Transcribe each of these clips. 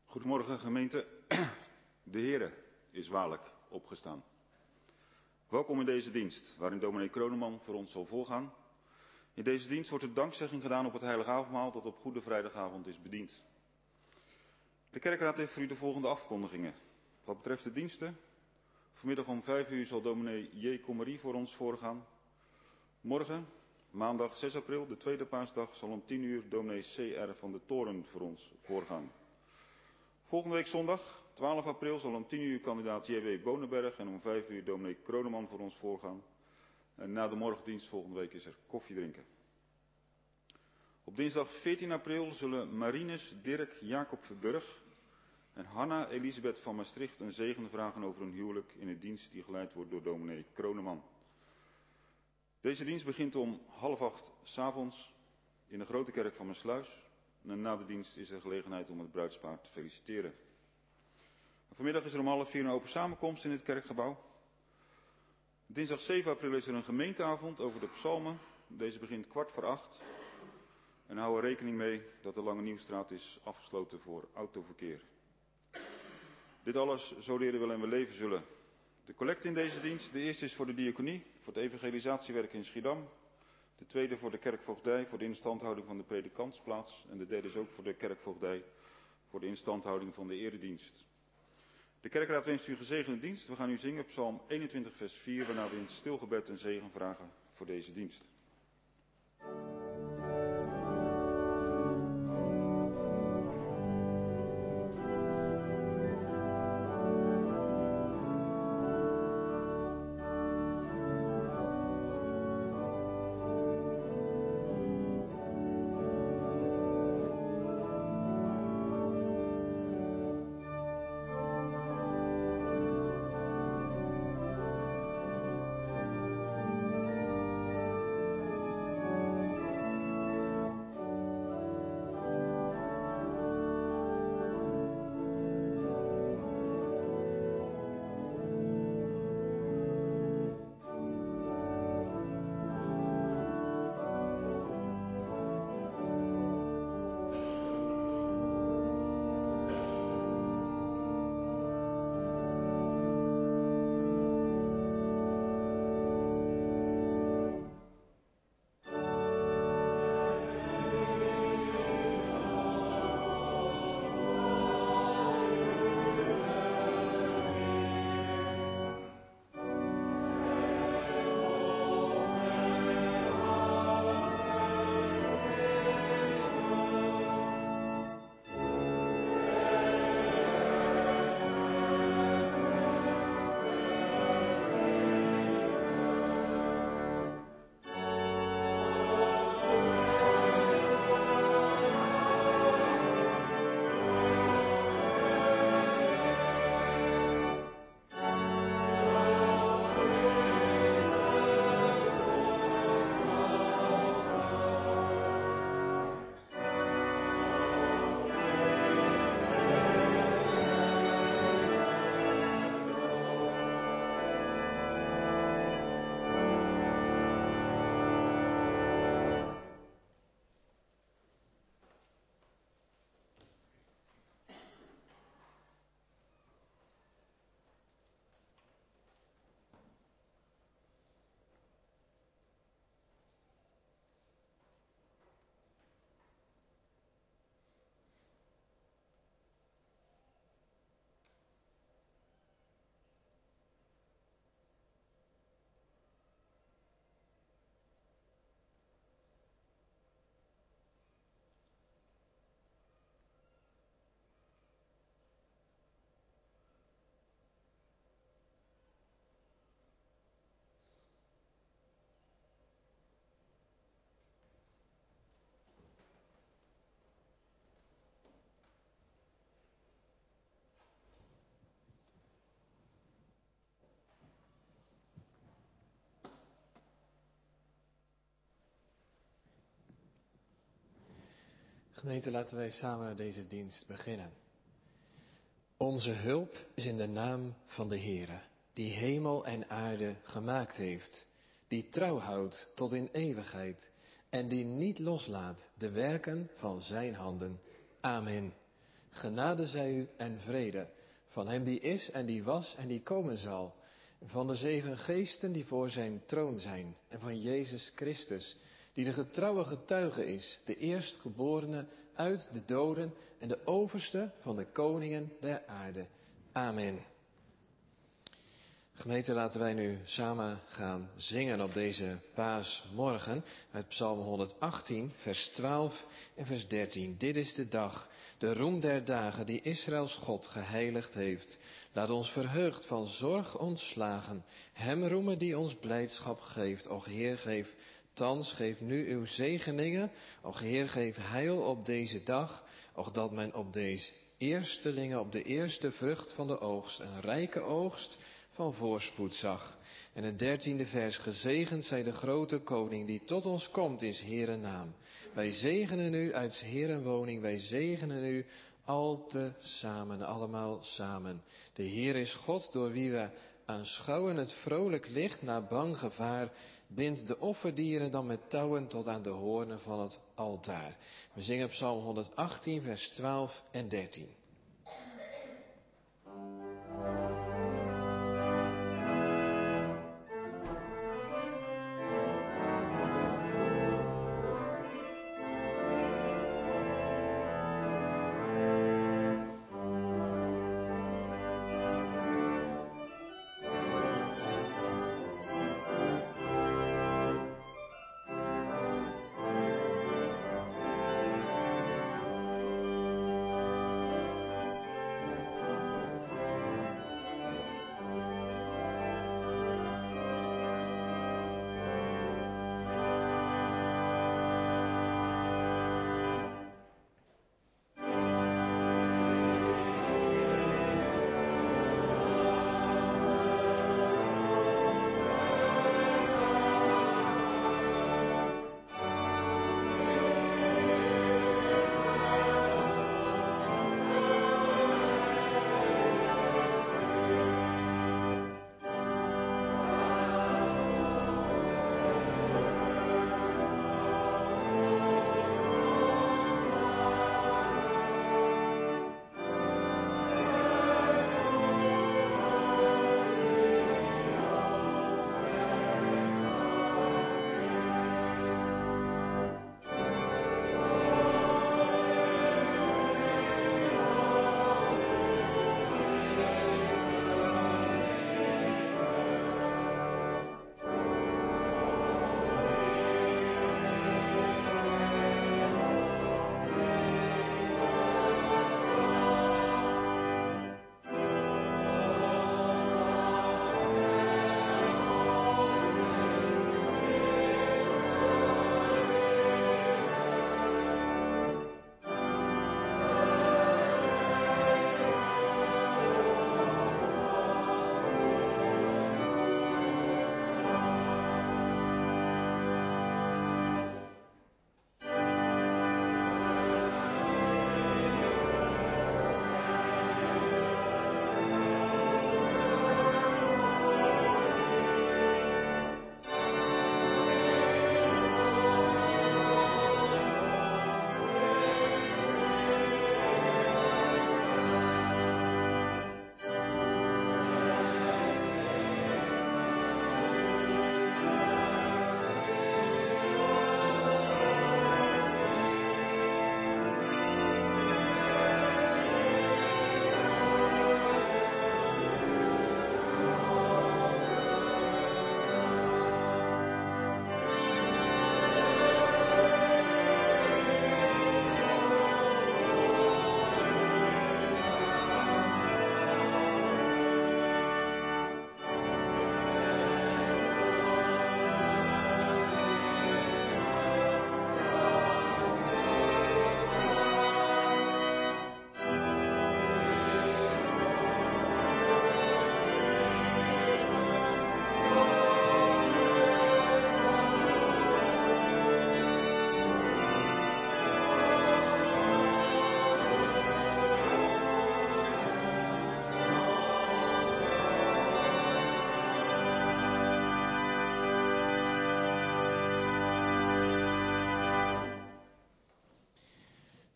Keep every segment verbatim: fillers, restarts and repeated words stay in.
Goedemorgen gemeente, de Heere is waarlijk opgestaan. Welkom in deze dienst, waarin dominee Kroneman voor ons zal voorgaan. In deze dienst wordt de dankzegging gedaan op het heilige avondmaal dat op Goede Vrijdagavond is bediend. De kerkraad heeft voor u de volgende afkondigingen. Wat betreft de diensten, vanmiddag om vijf uur zal dominee J. Commerie voor ons voorgaan. Morgen, maandag zes april, de tweede paasdag, zal om tien uur dominee C R van de Toren voor ons voorgaan. Volgende week zondag, twaalf april, zal om tien uur kandidaat J W Bonenberg en om vijf uur dominee Kroneman voor ons voorgaan. En na de morgendienst volgende week is er koffie drinken. Op dinsdag veertien april zullen Marinus Dirk Jacob Verburg en Hanna Elisabeth van Maastricht een zegen vragen over hun huwelijk in een dienst die geleid wordt door dominee Kroneman. Deze dienst begint om half acht 's avonds in de grote kerk van Maassluis. En na de dienst is er gelegenheid om het bruidspaar te feliciteren. Vanmiddag is er om half vier een open samenkomst in het kerkgebouw. Dinsdag zeven april is er een gemeenteavond over de psalmen. Deze begint kwart voor acht. En hou er rekening mee dat de Lange Nieuwstraat is afgesloten voor autoverkeer. Dit alles, zo leren we en we leven zullen. De collecte in deze dienst, de eerste is voor de diaconie, voor het evangelisatiewerk in Schiedam. De tweede voor de kerkvoogdij, voor de instandhouding van de predikantsplaats. En de derde is ook voor de kerkvoogdij, voor de instandhouding van de eredienst. De kerkraad wenst u gezegende dienst. We gaan u zingen psalm eenentwintig vers vier, waarna we in stilgebed een zegen vragen voor deze dienst. Gemeente, laten wij samen deze dienst beginnen. Onze hulp is in de naam van de Heere, die hemel en aarde gemaakt heeft, die trouw houdt tot in eeuwigheid en die niet loslaat de werken van zijn handen. Amen. Genade zij u en vrede, van hem die is en die was en die komen zal, van de zeven geesten die voor zijn troon zijn, en van Jezus Christus, die de getrouwe getuige is, de eerstgeborene uit de doden en de overste van de koningen der aarde. Amen. Gemeente, laten wij nu samen gaan zingen op deze paasmorgen uit Psalm honderdachttien, vers twaalf en vers dertien. Dit is de dag, de roem der dagen die Israëls God geheiligd heeft. Laat ons verheugd van zorg ontslagen, hem roemen die ons blijdschap geeft. Och Heer, geef thans, geef nu uw zegeningen. Och Heer, geef heil op deze dag. Och dat men op deze eerstelingen, op de eerste vrucht van de oogst, een rijke oogst van voorspoed zag. En het dertiende vers, gezegend zij de grote koning die tot ons komt is Heere naam. Wij zegenen u uit Heeren woning, wij zegenen u al te samen, allemaal samen. De Heer is God door wie we aanschouwen het vrolijk licht na bang gevaar, bindt de offerdieren dan met touwen tot aan de hoornen van het altaar. We zingen Psalm honderdachttien, vers twaalf en dertien.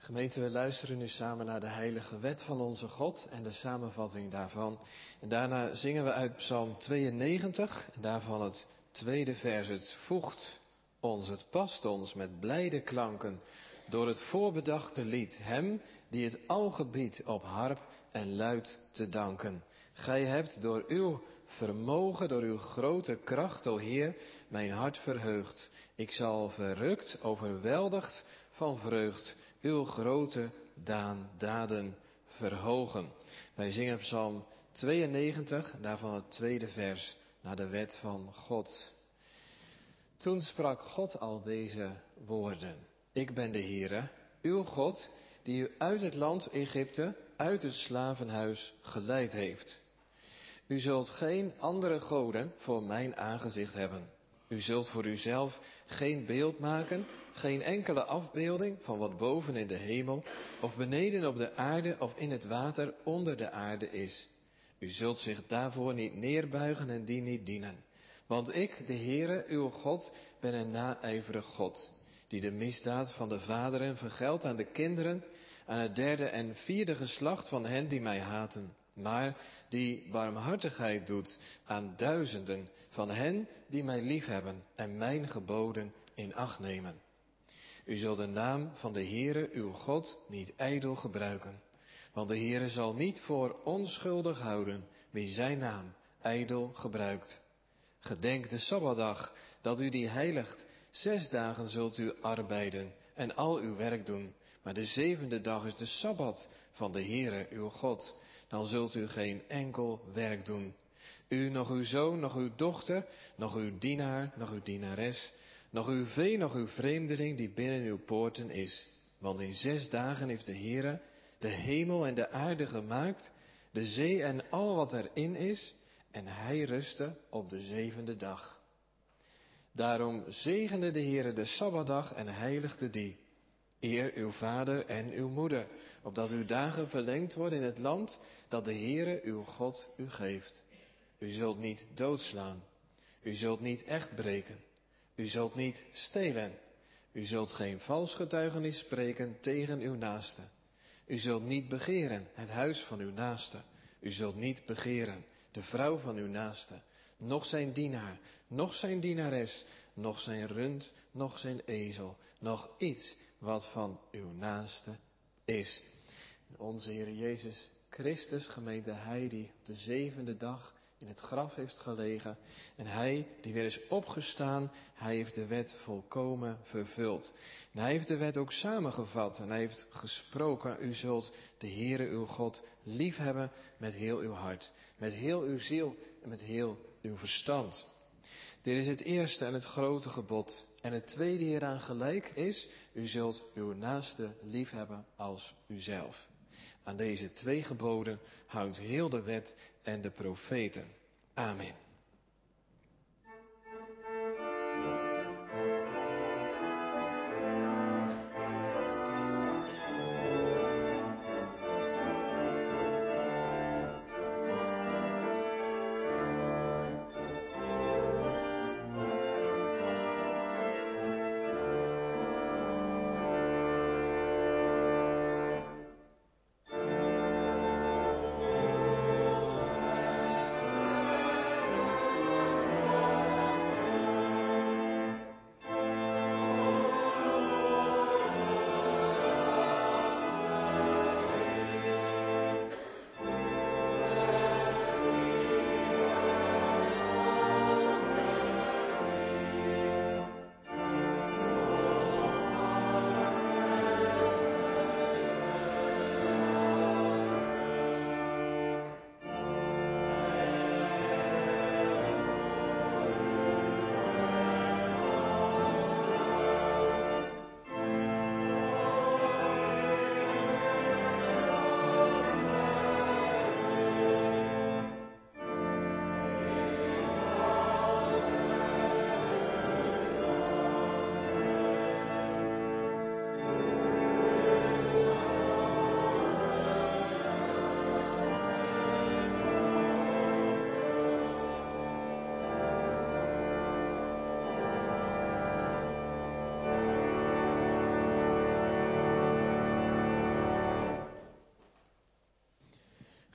Gemeente, we luisteren nu samen naar de heilige wet van onze God en de samenvatting daarvan. En daarna zingen we uit Psalm tweeënnegentig, en daarvan het tweede vers. Het voegt ons, het past ons met blijde klanken door het voorbedachte lied, hem die het al gebiedt op harp en luid te danken. Gij hebt door uw vermogen, door uw grote kracht, o Heer, mijn hart verheugd. Ik zal verrukt, overweldigd van vreugd, uw grote daan, daden verhogen. Wij zingen Psalm tweeënnegentig, daarvan het tweede vers, naar de wet van God. Toen sprak God al deze woorden. Ik ben de Heere, uw God, die u uit het land Egypte, uit het slavenhuis geleid heeft. U zult geen andere goden voor mijn aangezicht hebben. U zult voor uzelf geen beeld maken, geen enkele afbeelding van wat boven in de hemel, of beneden op de aarde, of in het water onder de aarde is. U zult zich daarvoor niet neerbuigen en die niet dienen. Want ik, de Heere, uw God, ben een naijverig God, die de misdaad van de vaderen vergeldt aan de kinderen, aan het derde en vierde geslacht van hen die mij haten, maar die barmhartigheid doet aan duizenden van hen die mij liefhebben en mijn geboden in acht nemen. U zult de naam van de Heere, uw God, niet ijdel gebruiken, want de Heere zal niet voor onschuldig houden wie zijn naam ijdel gebruikt. Gedenk de Sabbatdag, dat u die heiligt. Zes dagen zult u arbeiden en al uw werk doen, maar de zevende dag is de Sabbat van de Heere, uw God. Dan zult u geen enkel werk doen. U, nog uw zoon, nog uw dochter, nog uw dienaar, nog uw dienares, nog uw vee, nog uw vreemdeling die binnen uw poorten is. Want in zes dagen heeft de Heere de hemel en de aarde gemaakt, de zee en al wat erin is, en hij rustte op de zevende dag. Daarom zegende de Heere de Sabbatdag en heiligde die. Eer uw vader en uw moeder, opdat uw dagen verlengd worden in het land dat de Heere uw God u geeft. U zult niet doodslaan. U zult niet echt breken. U zult niet stelen. U zult geen vals getuigenis spreken tegen uw naaste. U zult niet begeren het huis van uw naaste. U zult niet begeren de vrouw van uw naaste, noch zijn dienaar, noch zijn dienares, noch zijn rund, noch zijn ezel, noch iets wat van uw naaste is. Onze Heer Jezus Christus, gemeente, hij die op de zevende dag in het graf heeft gelegen en hij die weer is opgestaan, hij heeft de wet volkomen vervuld. En hij heeft de wet ook samengevat en hij heeft gesproken, u zult de Heere uw God liefhebben met heel uw hart, met heel uw ziel en met heel uw verstand. Dit is het eerste en het grote gebod. En het tweede hieraan gelijk is, u zult uw naaste liefhebben als uzelf. Aan deze twee geboden houdt heel de wet en de profeten. Amen.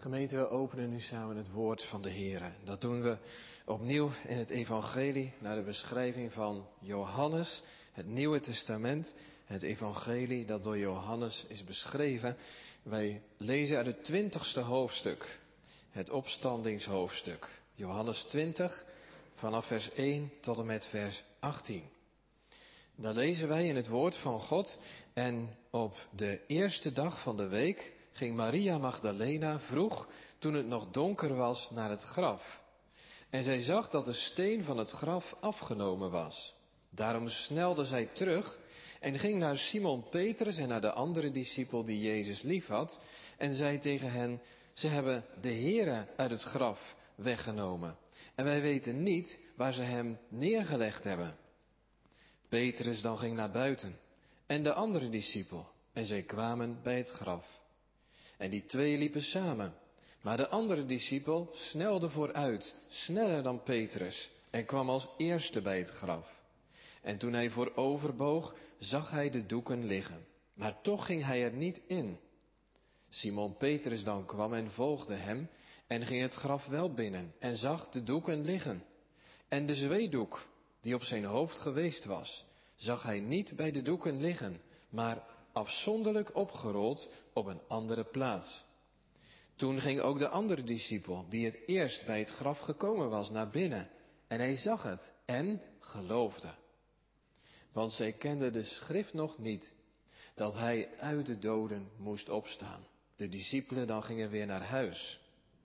Gemeente, we openen nu samen het woord van de Heer. Dat doen we opnieuw in het evangelie naar de beschrijving van Johannes, het Nieuwe Testament, het evangelie dat door Johannes is beschreven. Wij lezen uit het twintigste hoofdstuk, het opstandingshoofdstuk. Johannes twintig, vanaf vers één tot en met vers achttien. Daar lezen wij in het woord van God: en op de eerste dag van de week ging Maria Magdalena vroeg, toen het nog donker was, naar het graf. En zij zag dat de steen van het graf afgenomen was. Daarom snelde zij terug en ging naar Simon Petrus en naar de andere discipel die Jezus liefhad, en zei tegen hen: ze hebben de Heere uit het graf weggenomen. En wij weten niet waar ze hem neergelegd hebben. Petrus dan ging naar buiten en de andere discipel, en zij kwamen bij het graf. En die twee liepen samen. Maar de andere discipel snelde vooruit, sneller dan Petrus, en kwam als eerste bij het graf. En toen hij vooroverboog, zag hij de doeken liggen. Maar toch ging hij er niet in. Simon Petrus dan kwam en volgde hem, en ging het graf wel binnen, en zag de doeken liggen. En de zweedoek, die op zijn hoofd geweest was, zag hij niet bij de doeken liggen, maar afzonderlijk opgerold op een andere plaats. Toen ging ook de andere discipel, die het eerst bij het graf gekomen was, naar binnen. En hij zag het en geloofde. Want zij kenden de schrift nog niet, dat hij uit de doden moest opstaan. De discipelen dan gingen weer naar huis.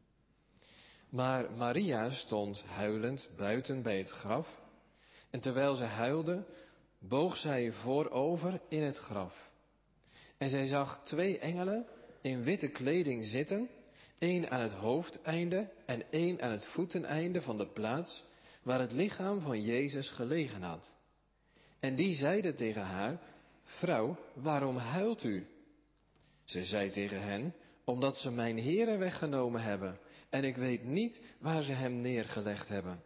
Maar Maria stond huilend buiten bij het graf. En terwijl ze huilde, boog zij voorover in het graf. En zij zag twee engelen in witte kleding zitten, één aan het hoofdeinde en één aan het voeteneinde van de plaats waar het lichaam van Jezus gelegen had. En die zeiden tegen haar: vrouw, waarom huilt u? Ze zei tegen hen: omdat ze mijn Heere weggenomen hebben, en ik weet niet waar ze hem neergelegd hebben.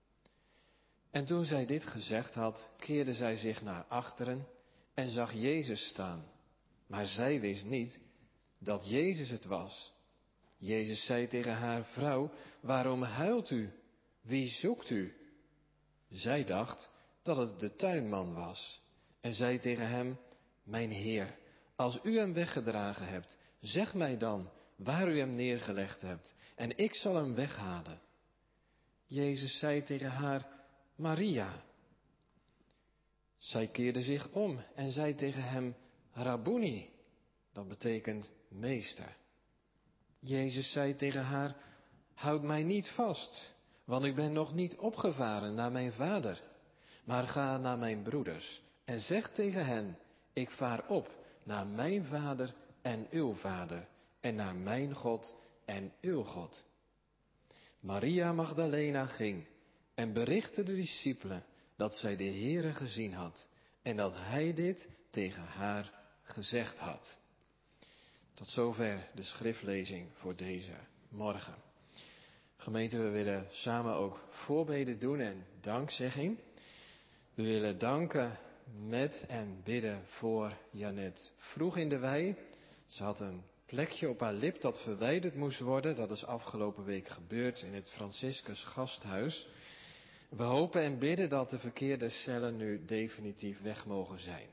En toen zij dit gezegd had, keerde zij zich naar achteren en zag Jezus staan. Maar zij wist niet dat Jezus het was. Jezus zei tegen haar: vrouw, waarom huilt u? Wie zoekt u? Zij dacht dat het de tuinman was en zei tegen hem: mijn Heer, als u hem weggedragen hebt, zeg mij dan waar u hem neergelegd hebt, en ik zal hem weghalen. Jezus zei tegen haar: Maria. Zij keerde zich om en zei tegen hem: Rabboni, dat betekent meester. Jezus zei tegen haar: houd mij niet vast, want ik ben nog niet opgevaren naar mijn vader. Maar ga naar mijn broeders en zeg tegen hen: ik vaar op naar mijn vader en uw vader, en naar mijn God en uw God. Maria Magdalena ging en berichtte de discipelen dat zij de Heere gezien had en dat hij dit tegen haar gezegd had. Tot zover de schriftlezing voor deze morgen. Gemeente, we willen samen ook voorbeden doen en dankzegging. We willen danken met en bidden voor Janet vroeg in de wei. Ze had een plekje op haar lip dat verwijderd moest worden. Dat is afgelopen week gebeurd in het Franciscus Gasthuis. We hopen en bidden dat de verkeerde cellen nu definitief weg mogen zijn.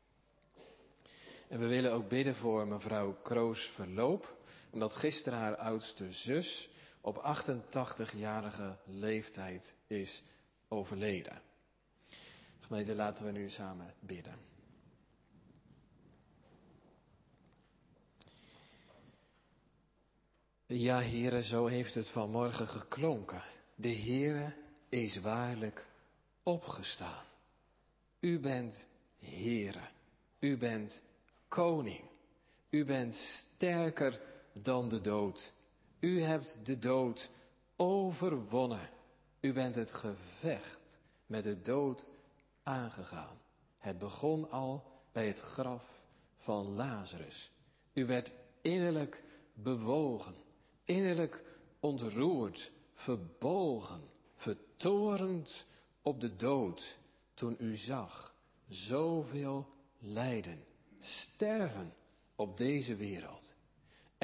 En we willen ook bidden voor mevrouw Kroos Verloop, omdat gisteren haar oudste zus op achtentachtigjarige leeftijd is overleden. Gemeente, laten we nu samen bidden. Ja, Heere, zo heeft het vanmorgen geklonken. De Heere is waarlijk opgestaan. U bent Heere. U bent koning. U bent sterker dan de dood. U hebt de dood overwonnen. U bent het gevecht met de dood aangegaan. Het begon al bij het graf van Lazarus. U werd innerlijk bewogen, innerlijk ontroerd, verbolgen, vertorend op de dood, toen u zag zoveel lijden, sterven op deze wereld.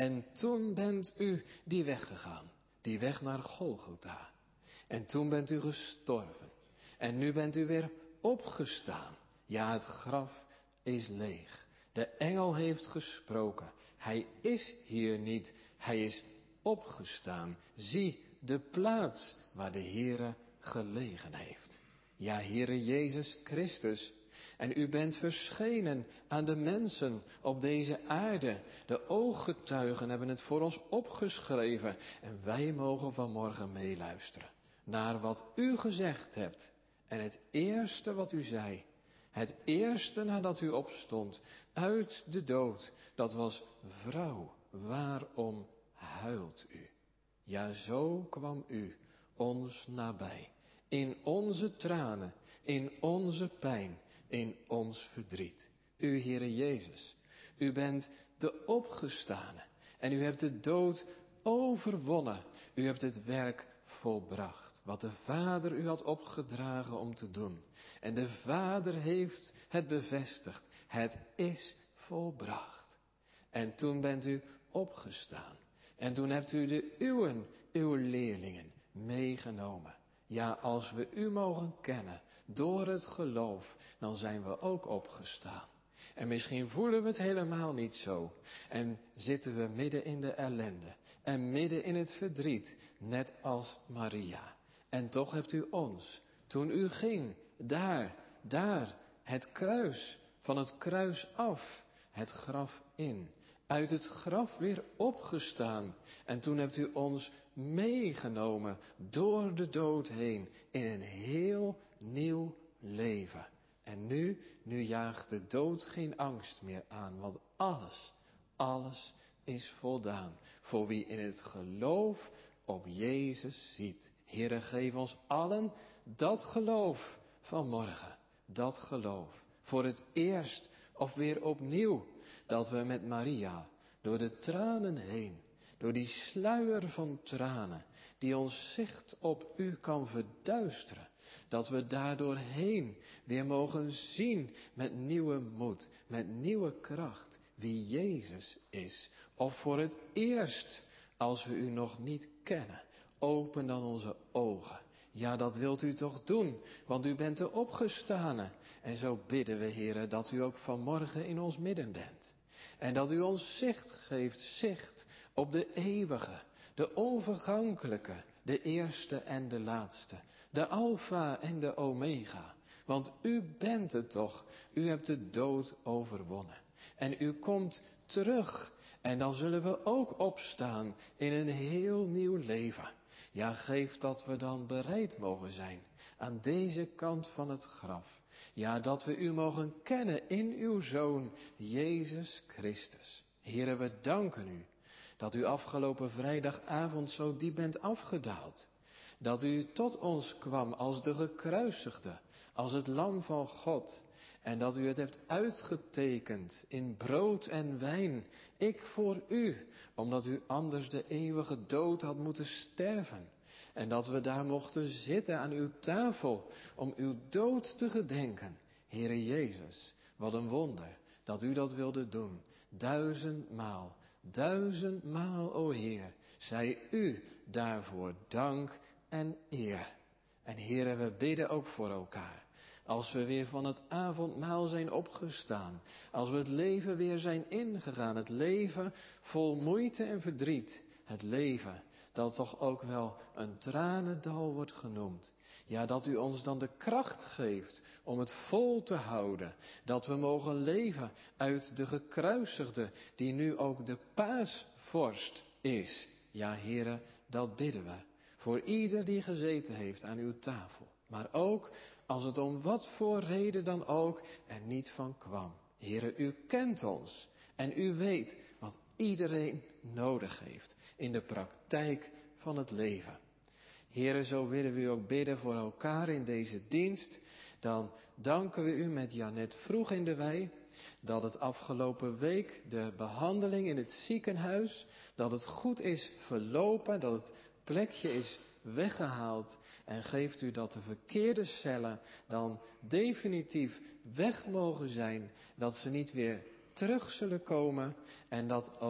En toen bent u die weg gegaan, die weg naar Golgotha. En toen bent u gestorven. En nu bent u weer opgestaan. Ja, het graf is leeg. De engel heeft gesproken. Hij is hier niet. Hij is opgestaan. Zie de plaats waar de Heere gelegen heeft. Ja, Heere Jezus Christus. En u bent verschenen aan de mensen op deze aarde. De ooggetuigen hebben het voor ons opgeschreven. En wij mogen vanmorgen meeluisteren naar wat u gezegd hebt. En het eerste wat u zei, het eerste nadat u opstond uit de dood, dat was: vrouw, waarom huilt u? Ja, zo kwam u ons nabij. In onze tranen, in onze pijn, in ons verdriet. U, Heere Jezus, u bent de opgestane en u hebt de dood overwonnen. U hebt het werk volbracht, wat de Vader u had opgedragen om te doen. En de Vader heeft het bevestigd. Het is volbracht. En toen bent u opgestaan. En toen hebt u de uwen, uw leerlingen, meegenomen. Ja, als we u mogen kennen door het geloof, dan zijn we ook opgestaan. En misschien voelen we het helemaal niet zo. En zitten we midden in de ellende. En midden in het verdriet, net als Maria. En toch hebt u ons, toen u ging, daar, daar, het kruis, van het kruis af, het graf in. Uit het graf weer opgestaan. En toen hebt u ons meegenomen door de dood heen in een heel nieuw leven. En nu, nu jaagt de dood geen angst meer aan, want alles, alles is voldaan. Voor wie in het geloof op Jezus ziet. Heere, geef ons allen dat geloof vanmorgen, dat geloof. Voor het eerst of weer opnieuw, dat we met Maria door de tranen heen, door die sluier van tranen, die ons zicht op u kan verduisteren, dat we daardoor heen weer mogen zien met nieuwe moed, met nieuwe kracht, wie Jezus is. Of voor het eerst, als we u nog niet kennen, open dan onze ogen. Ja, dat wilt u toch doen, want u bent de opgestane. En zo bidden we, Heere, dat u ook vanmorgen in ons midden bent. En dat u ons zicht geeft, zicht op de eeuwige, de onvergankelijke, de eerste en de laatste, de Alpha en de Omega. Want u bent het toch, u hebt de dood overwonnen. En u komt terug en dan zullen we ook opstaan in een heel nieuw leven. Ja, geef dat we dan bereid mogen zijn aan deze kant van het graf. Ja, dat we u mogen kennen in uw Zoon, Jezus Christus. Heere, we danken u dat u afgelopen vrijdagavond zo diep bent afgedaald. Dat u tot ons kwam als de gekruisigde, als het lam van God. En dat u het hebt uitgetekend in brood en wijn. Ik voor u, omdat u anders de eeuwige dood had moeten sterven. En dat we daar mochten zitten aan uw tafel om uw dood te gedenken. Heere Jezus, wat een wonder dat u dat wilde doen. Duizendmaal, duizendmaal, o Heer, zij u daarvoor dank en eer. En Heere, we bidden ook voor elkaar. Als we weer van het avondmaal zijn opgestaan. Als we het leven weer zijn ingegaan. Het leven vol moeite en verdriet. Het leven dat toch ook wel een tranendal wordt genoemd. Ja, dat u ons dan de kracht geeft om het vol te houden. Dat we mogen leven uit de gekruisigde die nu ook de paasvorst is. Ja, Heere, dat bidden we. Voor ieder die gezeten heeft aan uw tafel. Maar ook als het om wat voor reden dan ook er niet van kwam. Heere, u kent ons en u weet wat iedereen nodig heeft in de praktijk van het leven. Heere, zo willen we u ook bidden voor elkaar in deze dienst. Dan danken we u met Janet vroeg in de wei dat het afgelopen week de behandeling in het ziekenhuis, dat het goed is verlopen, dat het plekje is weggehaald. En geeft u dat de verkeerde cellen dan definitief weg mogen zijn, dat ze niet weer terug zullen komen en dat ook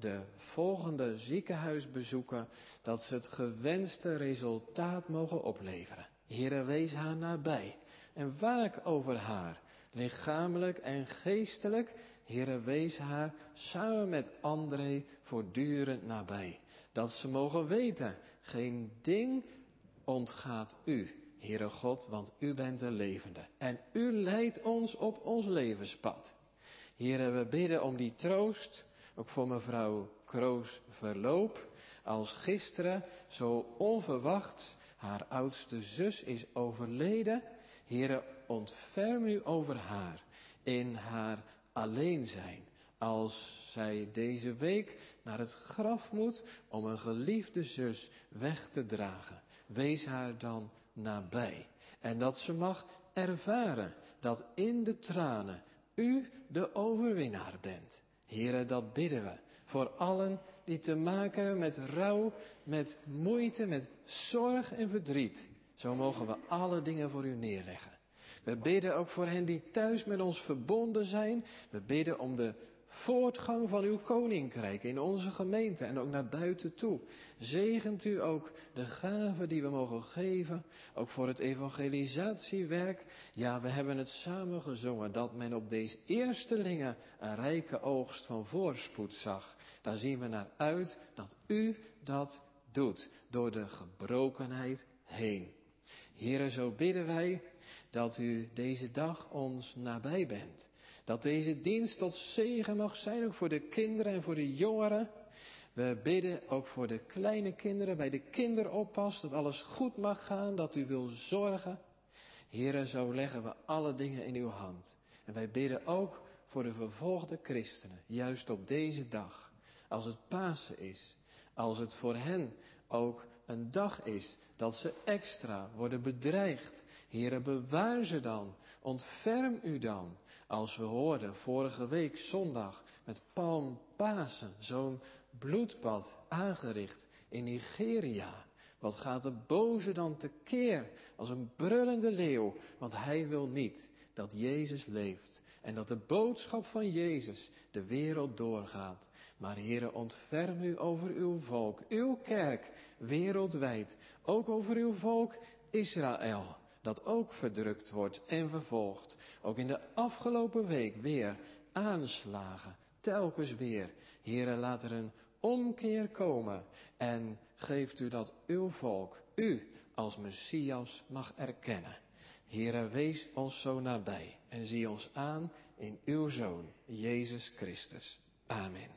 de volgende ziekenhuisbezoeken, dat ze het gewenste resultaat mogen opleveren. Heere, wees haar nabij en waak over haar, lichamelijk en geestelijk. Heere, wees haar samen met André voortdurend nabij. Dat ze mogen weten, geen ding ontgaat u, Heere God, want u bent de levende. En u leidt ons op ons levenspad. Heere, we bidden om die troost, ook voor mevrouw Kroos Verloop, als gisteren zo onverwacht haar oudste zus is overleden. Heere, ontferm u over haar in haar alleen zijn, als zij deze week naar het graf moet om een geliefde zus weg te dragen. Wees haar dan nabij. En dat ze mag ervaren dat in de tranen u de overwinnaar bent. Heere, dat bidden we voor allen die te maken hebben met rouw, met moeite, met zorg en verdriet. Zo mogen we alle dingen voor u neerleggen. We bidden ook voor hen die thuis met ons verbonden zijn. We bidden om de voortgang van uw koninkrijk in onze gemeente en ook naar buiten toe. Zegent u ook de gaven die we mogen geven, ook voor het evangelisatiewerk. Ja, we hebben het samen gezongen dat men op deze eerstelingen een rijke oogst van voorspoed zag. Daar zien we naar uit dat u dat doet, door de gebrokenheid heen. Heere, zo bidden wij dat u deze dag ons nabij bent. Dat deze dienst tot zegen mag zijn, ook voor de kinderen en voor de jongeren. We bidden ook voor de kleine kinderen, bij de kinderoppas, dat alles goed mag gaan, dat u wil zorgen. Heere, zo leggen we alle dingen in uw hand. En wij bidden ook voor de vervolgde christenen, juist op deze dag, als het Pasen is, als het voor hen ook een dag is dat ze extra worden bedreigd. Heere, bewaar ze dan, ontferm u dan. Als we hoorden vorige week zondag met Palmpasen, zo'n bloedbad aangericht in Nigeria. Wat gaat de boze dan tekeer als een brullende leeuw, want hij wil niet dat Jezus leeft en dat de boodschap van Jezus de wereld doorgaat. Maar Heere, ontferm u over uw volk, uw kerk, wereldwijd, ook over uw volk Israël, dat ook verdrukt wordt en vervolgd. Ook in de afgelopen week weer aanslagen, telkens weer. Heere, laat er een omkeer komen en geeft u dat uw volk, u als Messias mag erkennen. Heere, wees ons zo nabij en zie ons aan in uw Zoon, Jezus Christus. Amen.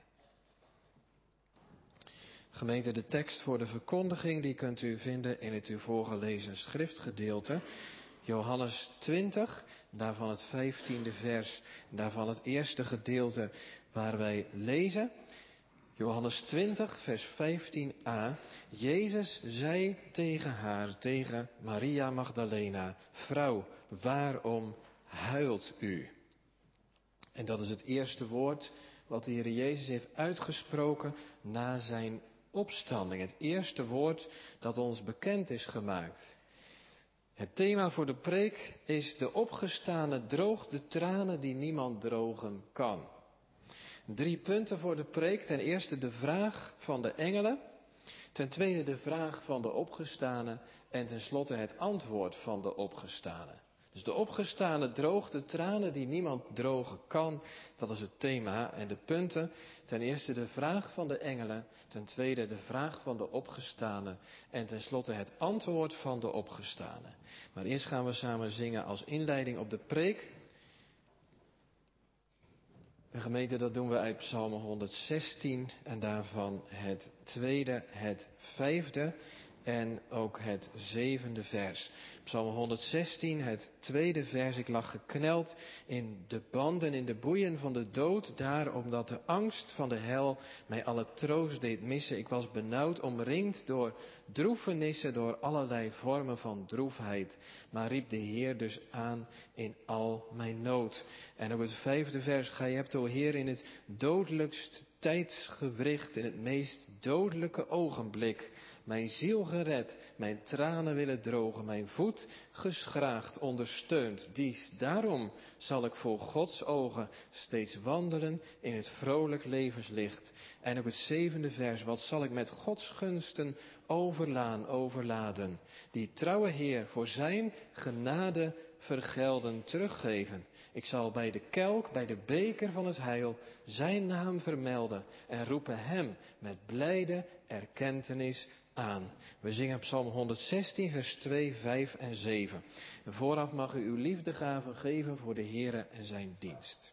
Gemeente, de tekst voor de verkondiging, die kunt u vinden in het u voorgelezen schriftgedeelte. Johannes twintig, daarvan het vijftiende vers, daarvan het eerste gedeelte waar wij lezen. Johannes twintig, vers vijftien a. Jezus zei tegen haar, tegen Maria Magdalena: Vrouw, waarom huilt u? En dat is het eerste woord wat de Heer Jezus heeft uitgesproken na zijn opstanding. Het eerste woord dat ons bekend is gemaakt. Het thema voor de preek is: de opgestane droogt de tranen die niemand drogen kan. Drie punten voor de preek. Ten eerste de vraag van de engelen. Ten tweede de vraag van de opgestane. En tenslotte het antwoord van de opgestane. Dus de opgestane droogt de tranen die niemand drogen kan. Dat is het thema en de punten. Ten eerste de vraag van de engelen. Ten tweede de vraag van de opgestane. En tenslotte het antwoord van de opgestane. Maar eerst gaan we samen zingen als inleiding op de preek. De gemeente, dat doen we uit Psalm honderdzestien en daarvan het tweede, het vijfde en ook het zevende vers. Psalm honderdzestien, het tweede vers. Ik lag gekneld in de banden, in de boeien van de dood, daar omdat de angst van de hel mij alle troost deed missen. Ik was benauwd, omringd door droefenissen, door allerlei vormen van droefheid. Maar riep de Heer dus aan in al mijn nood. En ook het vijfde vers. Gij hebt, o Heer, in het dodelijkst tijdsgewricht, in het meest dodelijke ogenblik, mijn ziel gered, mijn tranen willen drogen, mijn voet geschraagd, ondersteund. Dies, daarom zal ik voor Gods ogen steeds wandelen in het vrolijk levenslicht. En op het zevende vers, wat zal ik met Gods gunsten overlaan, overladen? Die trouwe Heer voor zijn genade vergelden, teruggeven. Ik zal bij de kelk, bij de beker van het heil, zijn naam vermelden en roepen hem met blijde erkentenis aan. We zingen Psalm honderdzestien, vers twee, vijf en zeven. En vooraf mag u uw liefdegaven geven voor de Heere en zijn dienst.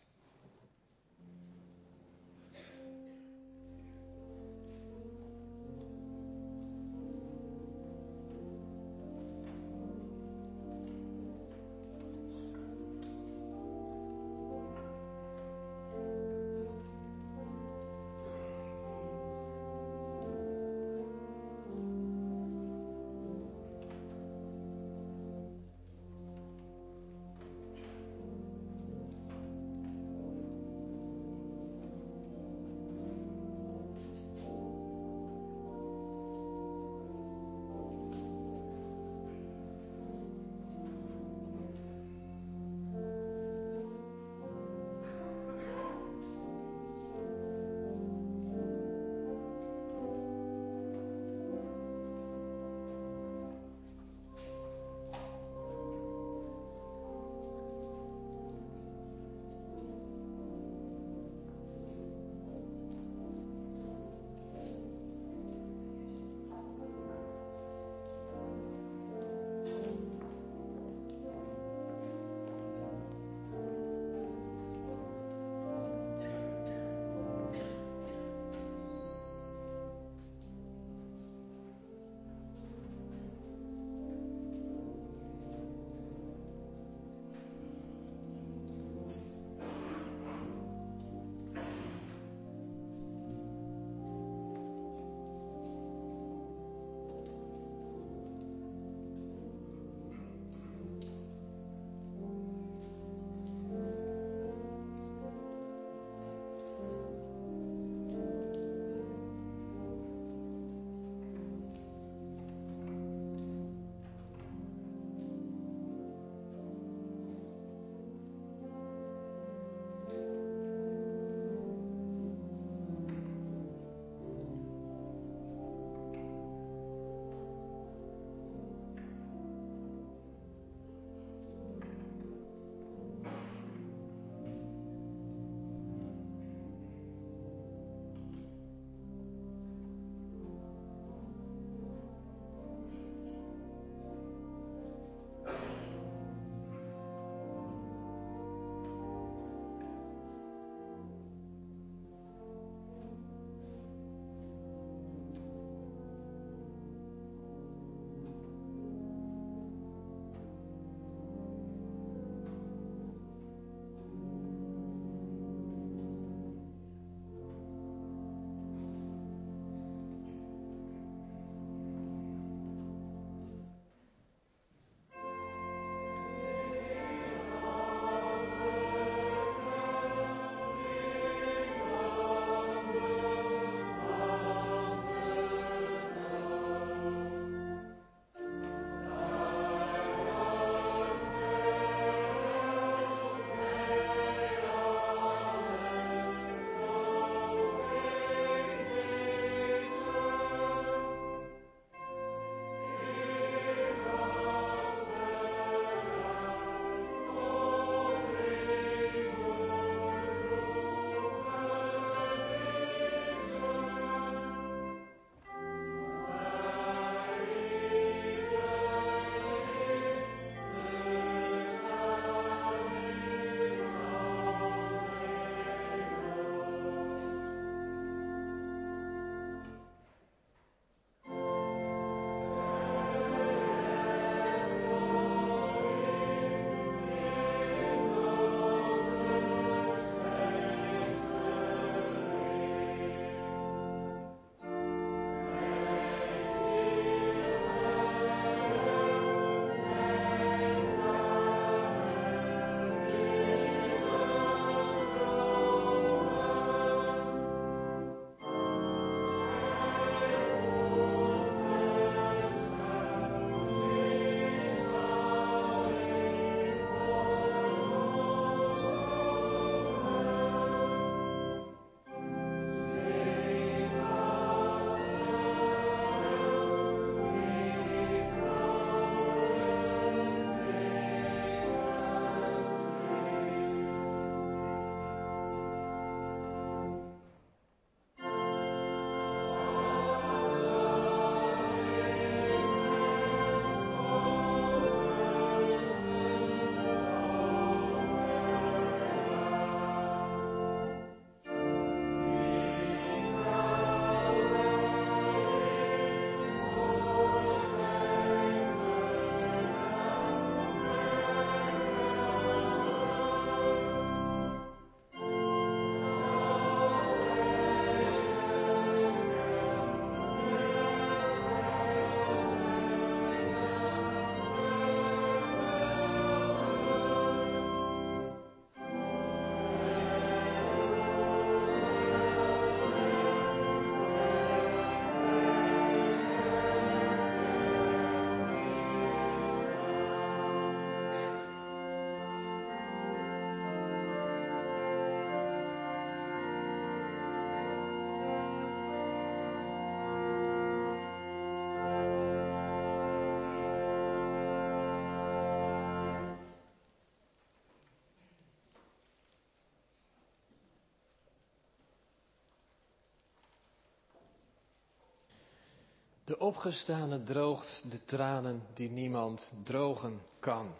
De opgestane droogt de tranen die niemand drogen kan.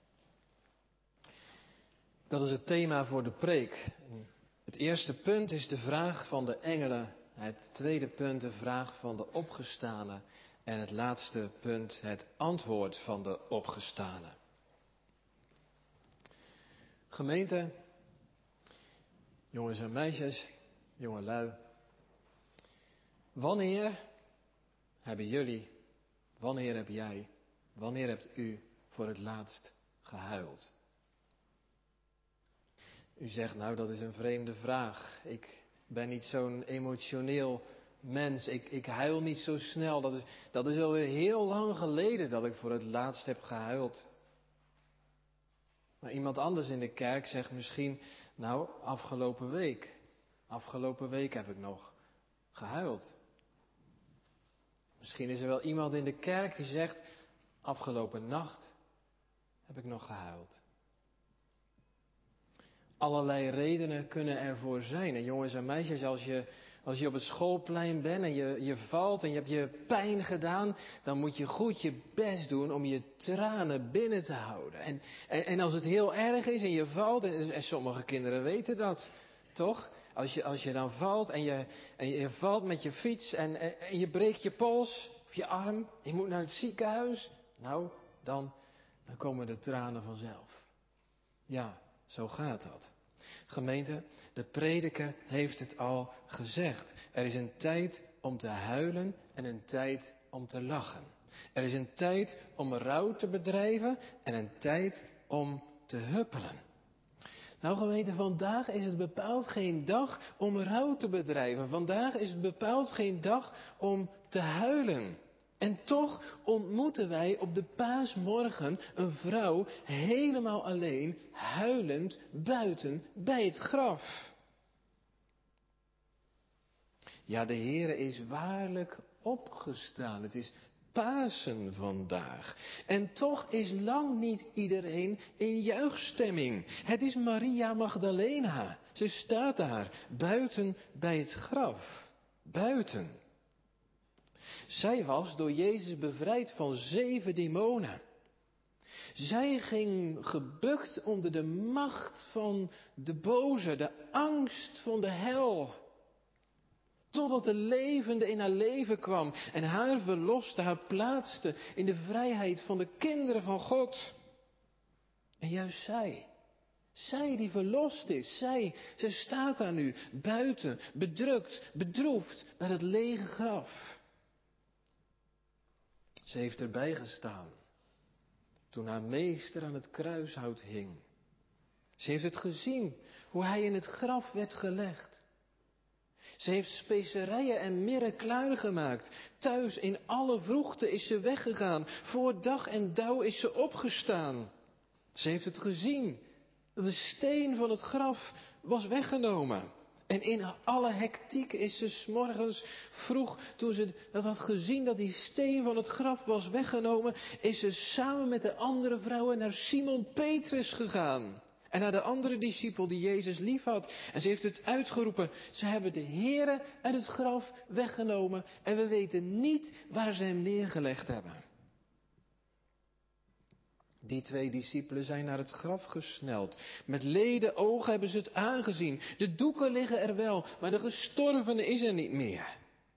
Dat is het thema voor de preek. Het eerste punt is de vraag van de engelen. Het tweede punt de vraag van de opgestane. En het laatste punt het antwoord van de opgestane. Gemeente, jongens en meisjes, jongelui. Wanneer hebben jullie, wanneer heb jij, wanneer hebt u voor het laatst gehuild? U zegt, nou dat is een vreemde vraag. Ik ben niet zo'n emotioneel mens. Ik, ik huil niet zo snel. Dat is, dat is alweer heel lang geleden dat ik voor het laatst heb gehuild. Maar iemand anders in de kerk zegt misschien, nou afgelopen week. Afgelopen week heb ik nog gehuild. Misschien is er wel iemand in de kerk die zegt, afgelopen nacht heb ik nog gehuild. Allerlei redenen kunnen ervoor zijn. En jongens en meisjes, als je, als je op het schoolplein bent en je, je valt en je hebt je pijn gedaan, dan moet je goed je best doen om je tranen binnen te houden. En, en, en als het heel erg is en je valt, en, en sommige kinderen weten dat, toch? Als je, als je dan valt en je, en je valt met je fiets en, en, en je breekt je pols of je arm, je moet naar het ziekenhuis, nou, dan, dan komen de tranen vanzelf. Ja. Zo gaat dat. Gemeente, de prediker heeft het al gezegd. Er is een tijd om te huilen en een tijd om te lachen. Er is een tijd om rouw te bedrijven en een tijd om te huppelen. Nou gemeente, vandaag is het bepaald geen dag om rouw te bedrijven. Vandaag is het bepaald geen dag om te huilen. En toch ontmoeten wij op de paasmorgen een vrouw helemaal alleen, huilend, buiten bij het graf. Ja, de Heere is waarlijk opgestaan. Het is Pasen vandaag. En toch is lang niet iedereen in juichstemming. Het is Maria Magdalena. Ze staat daar, buiten bij het graf. Buiten. Zij was door Jezus bevrijd van zeven demonen. Zij ging gebukt onder de macht van de boze, de angst van de hel. Totdat de levende in haar leven kwam en haar verloste, haar plaatste in de vrijheid van de kinderen van God. En juist zij, zij die verlost is, zij, zij staat daar nu buiten, bedrukt, bedroefd bij het lege graf. Ze heeft erbij gestaan toen haar meester aan het kruishout hing. Ze heeft het gezien hoe hij in het graf werd gelegd. Ze heeft specerijen en mirre klaargemaakt. Thuis in alle vroegte is ze weggegaan. Voor dag en dauw is ze opgestaan. Ze heeft het gezien dat de steen van het graf was weggenomen. En in alle hectiek is ze 's morgens vroeg, toen ze dat had gezien dat die steen van het graf was weggenomen, is ze samen met de andere vrouwen naar Simon Petrus gegaan. En naar de andere discipel die Jezus lief had. En ze heeft het uitgeroepen, ze hebben de Heere uit het graf weggenomen en we weten niet waar ze hem neergelegd hebben. Die twee discipelen zijn naar het graf gesneld. Met lede ogen hebben ze het aangezien. De doeken liggen er wel, maar de gestorvene is er niet meer.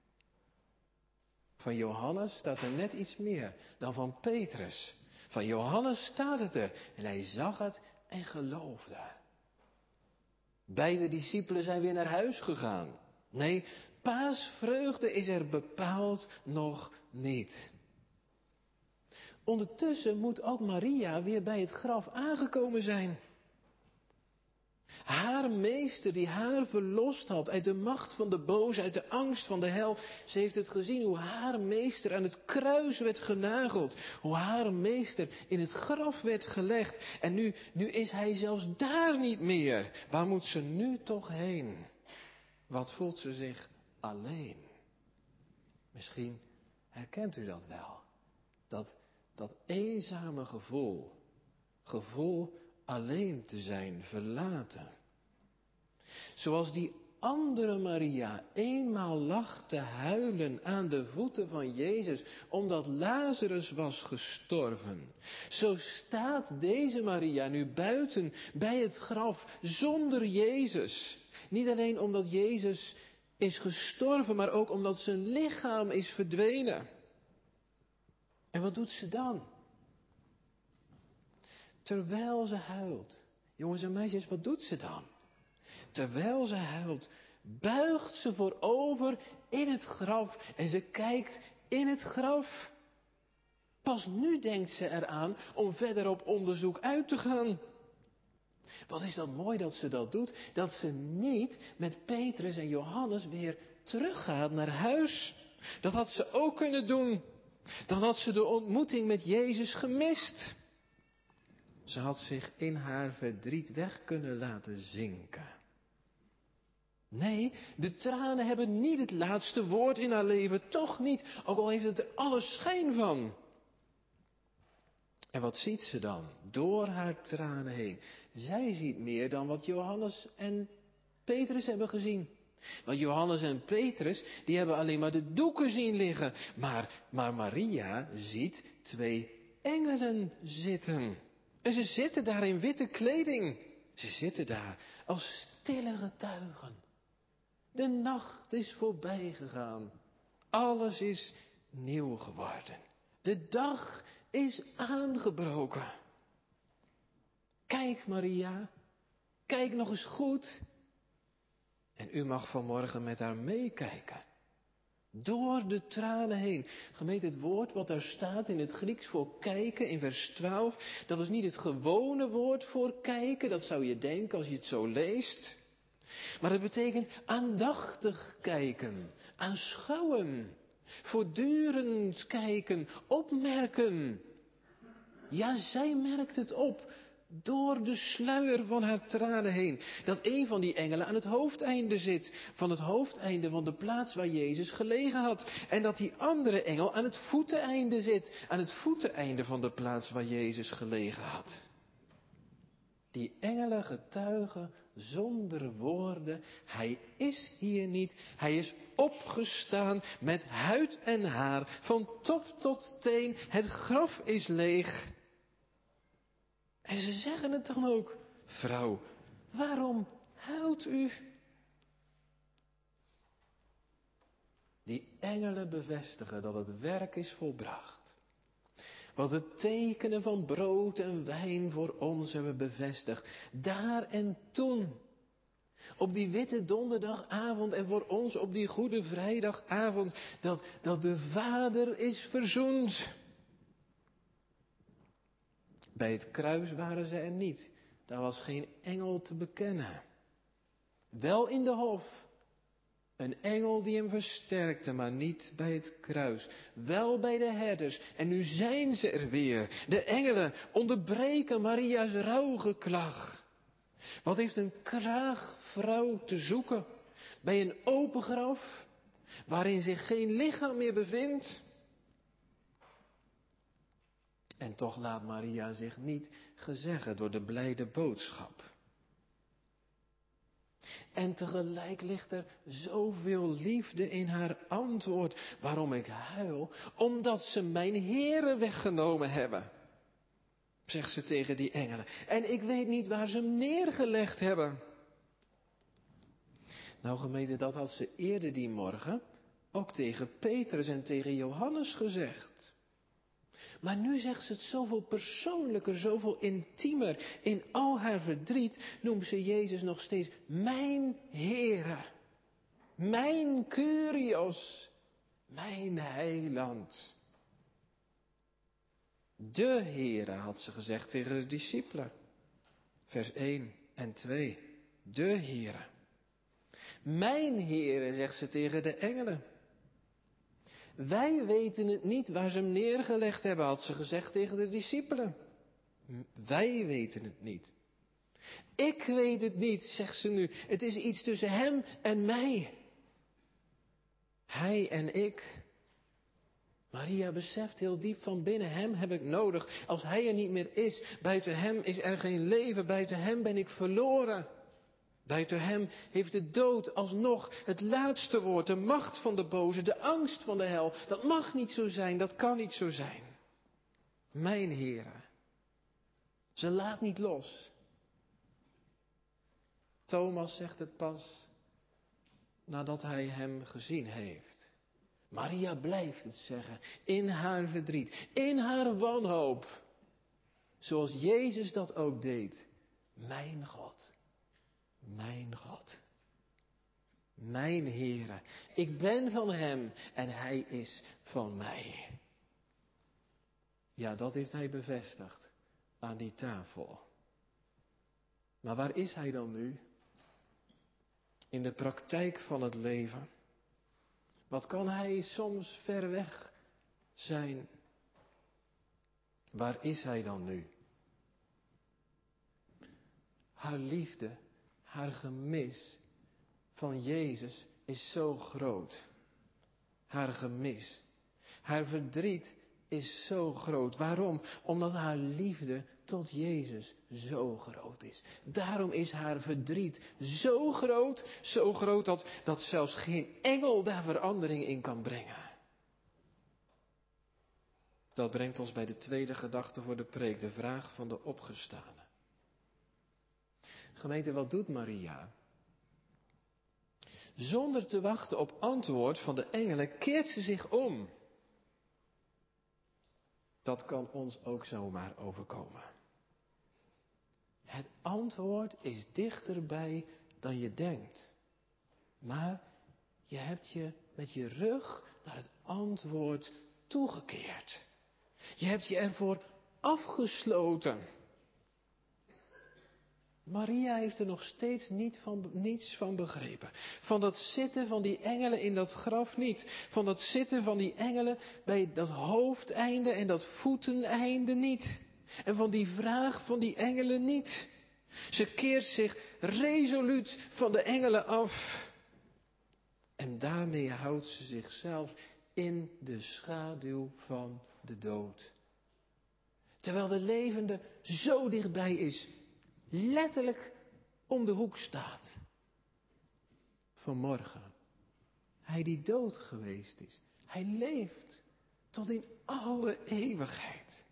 Van Johannes staat er net iets meer dan van Petrus. Van Johannes staat het er en hij zag het en geloofde. Beide discipelen zijn weer naar huis gegaan. Nee, paasvreugde is er bepaald nog niet. Ondertussen moet ook Maria weer bij het graf aangekomen zijn. Haar meester die haar verlost had uit de macht van de boze, uit de angst van de hel. Ze heeft het gezien hoe haar meester aan het kruis werd genageld. Hoe haar meester in het graf werd gelegd. En nu, nu is hij zelfs daar niet meer. Waar moet ze nu toch heen? Wat voelt ze zich alleen? Misschien herkent u dat wel. Dat, dat eenzame gevoel. Gevoel alleen te zijn, verlaten. Zoals die andere Maria eenmaal lag te huilen aan de voeten van Jezus, omdat Lazarus was gestorven, zo staat deze Maria nu buiten bij het graf zonder Jezus. Niet alleen omdat Jezus is gestorven, maar ook omdat zijn lichaam is verdwenen. En wat doet ze dan? Terwijl ze huilt. Jongens en meisjes, wat doet ze dan? Terwijl ze huilt, buigt ze voorover in het graf en ze kijkt in het graf. Pas nu denkt ze eraan om verder op onderzoek uit te gaan. Wat is dat mooi dat ze dat doet, dat ze niet met Petrus en Johannes weer teruggaat naar huis. Dat had ze ook kunnen doen. Dan had ze de ontmoeting met Jezus gemist. Ze had zich in haar verdriet weg kunnen laten zinken. Nee, de tranen hebben niet het laatste woord in haar leven, toch niet, ook al heeft het er alle schijn van. En wat ziet ze dan door haar tranen heen? Zij ziet meer dan wat Johannes en Petrus hebben gezien. Want Johannes en Petrus, die hebben alleen maar de doeken zien liggen. Maar, maar Maria ziet twee engelen zitten. En ze zitten daar in witte kleding. Ze zitten daar als stille getuigen. De nacht is voorbij gegaan. Alles is nieuw geworden. De dag is aangebroken. Kijk Maria, kijk nog eens goed. En u mag vanmorgen met haar meekijken. Door de tranen heen. Gemeente, het woord wat daar staat in het Grieks voor kijken in vers twaalf. Dat is niet het gewone woord voor kijken. Dat zou je denken als je het zo leest. Maar het betekent aandachtig kijken. Aanschouwen. Voortdurend kijken. Opmerken. Ja, zij merkt het op. Door de sluier van haar tranen heen. Dat een van die engelen aan het hoofdeinde zit. Van het hoofdeinde van de plaats waar Jezus gelegen had. En dat die andere engel aan het voeteneinde zit. Aan het voeteneinde van de plaats waar Jezus gelegen had. Die engelen getuigen zonder woorden. Hij is hier niet. Hij is opgestaan met huid en haar. Van top tot teen. Het graf is leeg. En ze zeggen het dan ook. Vrouw, waarom huilt u? Die engelen bevestigen dat het werk is volbracht. Wat de tekenen van brood en wijn voor ons hebben bevestigd. Daar en toen. Op die witte donderdagavond en voor ons op die goede vrijdagavond. Dat, dat de Vader is verzoend. Bij het kruis waren ze er niet. Daar was geen engel te bekennen. Wel in de hof. Een engel die hem versterkte, maar niet bij het kruis. Wel bij de herders. En nu zijn ze er weer. De engelen onderbreken Maria's rouwgeklag. Wat heeft een kraagvrouw te zoeken? Bij een open graf, waarin zich geen lichaam meer bevindt. En toch laat Maria zich niet gezeggen door de blijde boodschap. En tegelijk ligt er zoveel liefde in haar antwoord. Waarom ik huil? Omdat ze mijn Heere weggenomen hebben. Zegt ze tegen die engelen. En ik weet niet waar ze hem neergelegd hebben. Nou gemeente, dat had ze eerder die morgen ook tegen Petrus en tegen Johannes gezegd. Maar nu zegt ze het zoveel persoonlijker, zoveel intiemer. In al haar verdriet noemt ze Jezus nog steeds mijn Heere. Mijn Kyrios. Mijn heiland. De Heere had ze gezegd tegen de discipelen. Vers één en twee. De Heere. Mijn Heere, zegt ze tegen de engelen. Wij weten het niet waar ze hem neergelegd hebben, had ze gezegd tegen de discipelen. Wij weten het niet. Ik weet het niet, zegt ze nu. Het is iets tussen hem en mij. Hij en ik. Maria beseft heel diep van binnen, hem heb ik nodig. Als hij er niet meer is, buiten hem is er geen leven, buiten hem ben ik verloren. Buiten hem heeft de dood alsnog het laatste woord, de macht van de boze, de angst van de hel. Dat mag niet zo zijn, dat kan niet zo zijn. Mijn Heere, ze laat niet los. Thomas zegt het pas nadat hij hem gezien heeft. Maria blijft het zeggen, in haar verdriet, in haar wanhoop. Zoals Jezus dat ook deed. Mijn God, mijn God, mijn Heere, ik ben van hem en hij is van mij. Ja, dat heeft hij bevestigd aan die tafel. Maar waar is hij dan nu? In de praktijk van het leven. Wat kan hij soms ver weg zijn? Waar is hij dan nu? Haar liefde, haar gemis van Jezus is zo groot. Haar gemis, haar verdriet is zo groot. Waarom? Omdat haar liefde tot Jezus zo groot is. Daarom is haar verdriet zo groot, zo groot dat, dat zelfs geen engel daar verandering in kan brengen. Dat brengt ons bij de tweede gedachte voor de preek, de vraag van de opgestane. Gemeente, wat doet Maria? Zonder te wachten op antwoord van de engelen keert ze zich om. Dat kan ons ook zomaar overkomen. Het antwoord is dichterbij dan je denkt. Maar je hebt je met je rug naar het antwoord toegekeerd. Je hebt je ervoor afgesloten. Maria heeft er nog steeds niet van, niets van begrepen. Van dat zitten van die engelen in dat graf niet. Van dat zitten van die engelen bij dat hoofdeinde en dat voeteneinde niet. En van die vraag van die engelen niet. Ze keert zich resoluut van de engelen af. En daarmee houdt ze zichzelf in de schaduw van de dood. Terwijl de levende zo dichtbij is. Letterlijk om de hoek staat. Vanmorgen. Hij die dood geweest is. Hij leeft tot in alle eeuwigheid.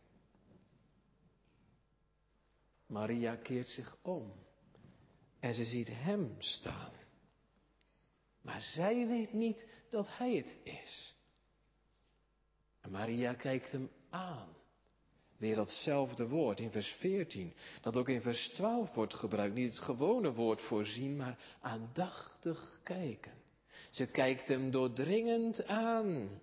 Maria keert zich om. En ze ziet hem staan. Maar zij weet niet dat hij het is. En Maria kijkt hem aan. Weer datzelfde woord in vers veertien, dat ook in vers twaalf wordt gebruikt. Niet het gewone woord voorzien, maar aandachtig kijken. Ze kijkt hem doordringend aan.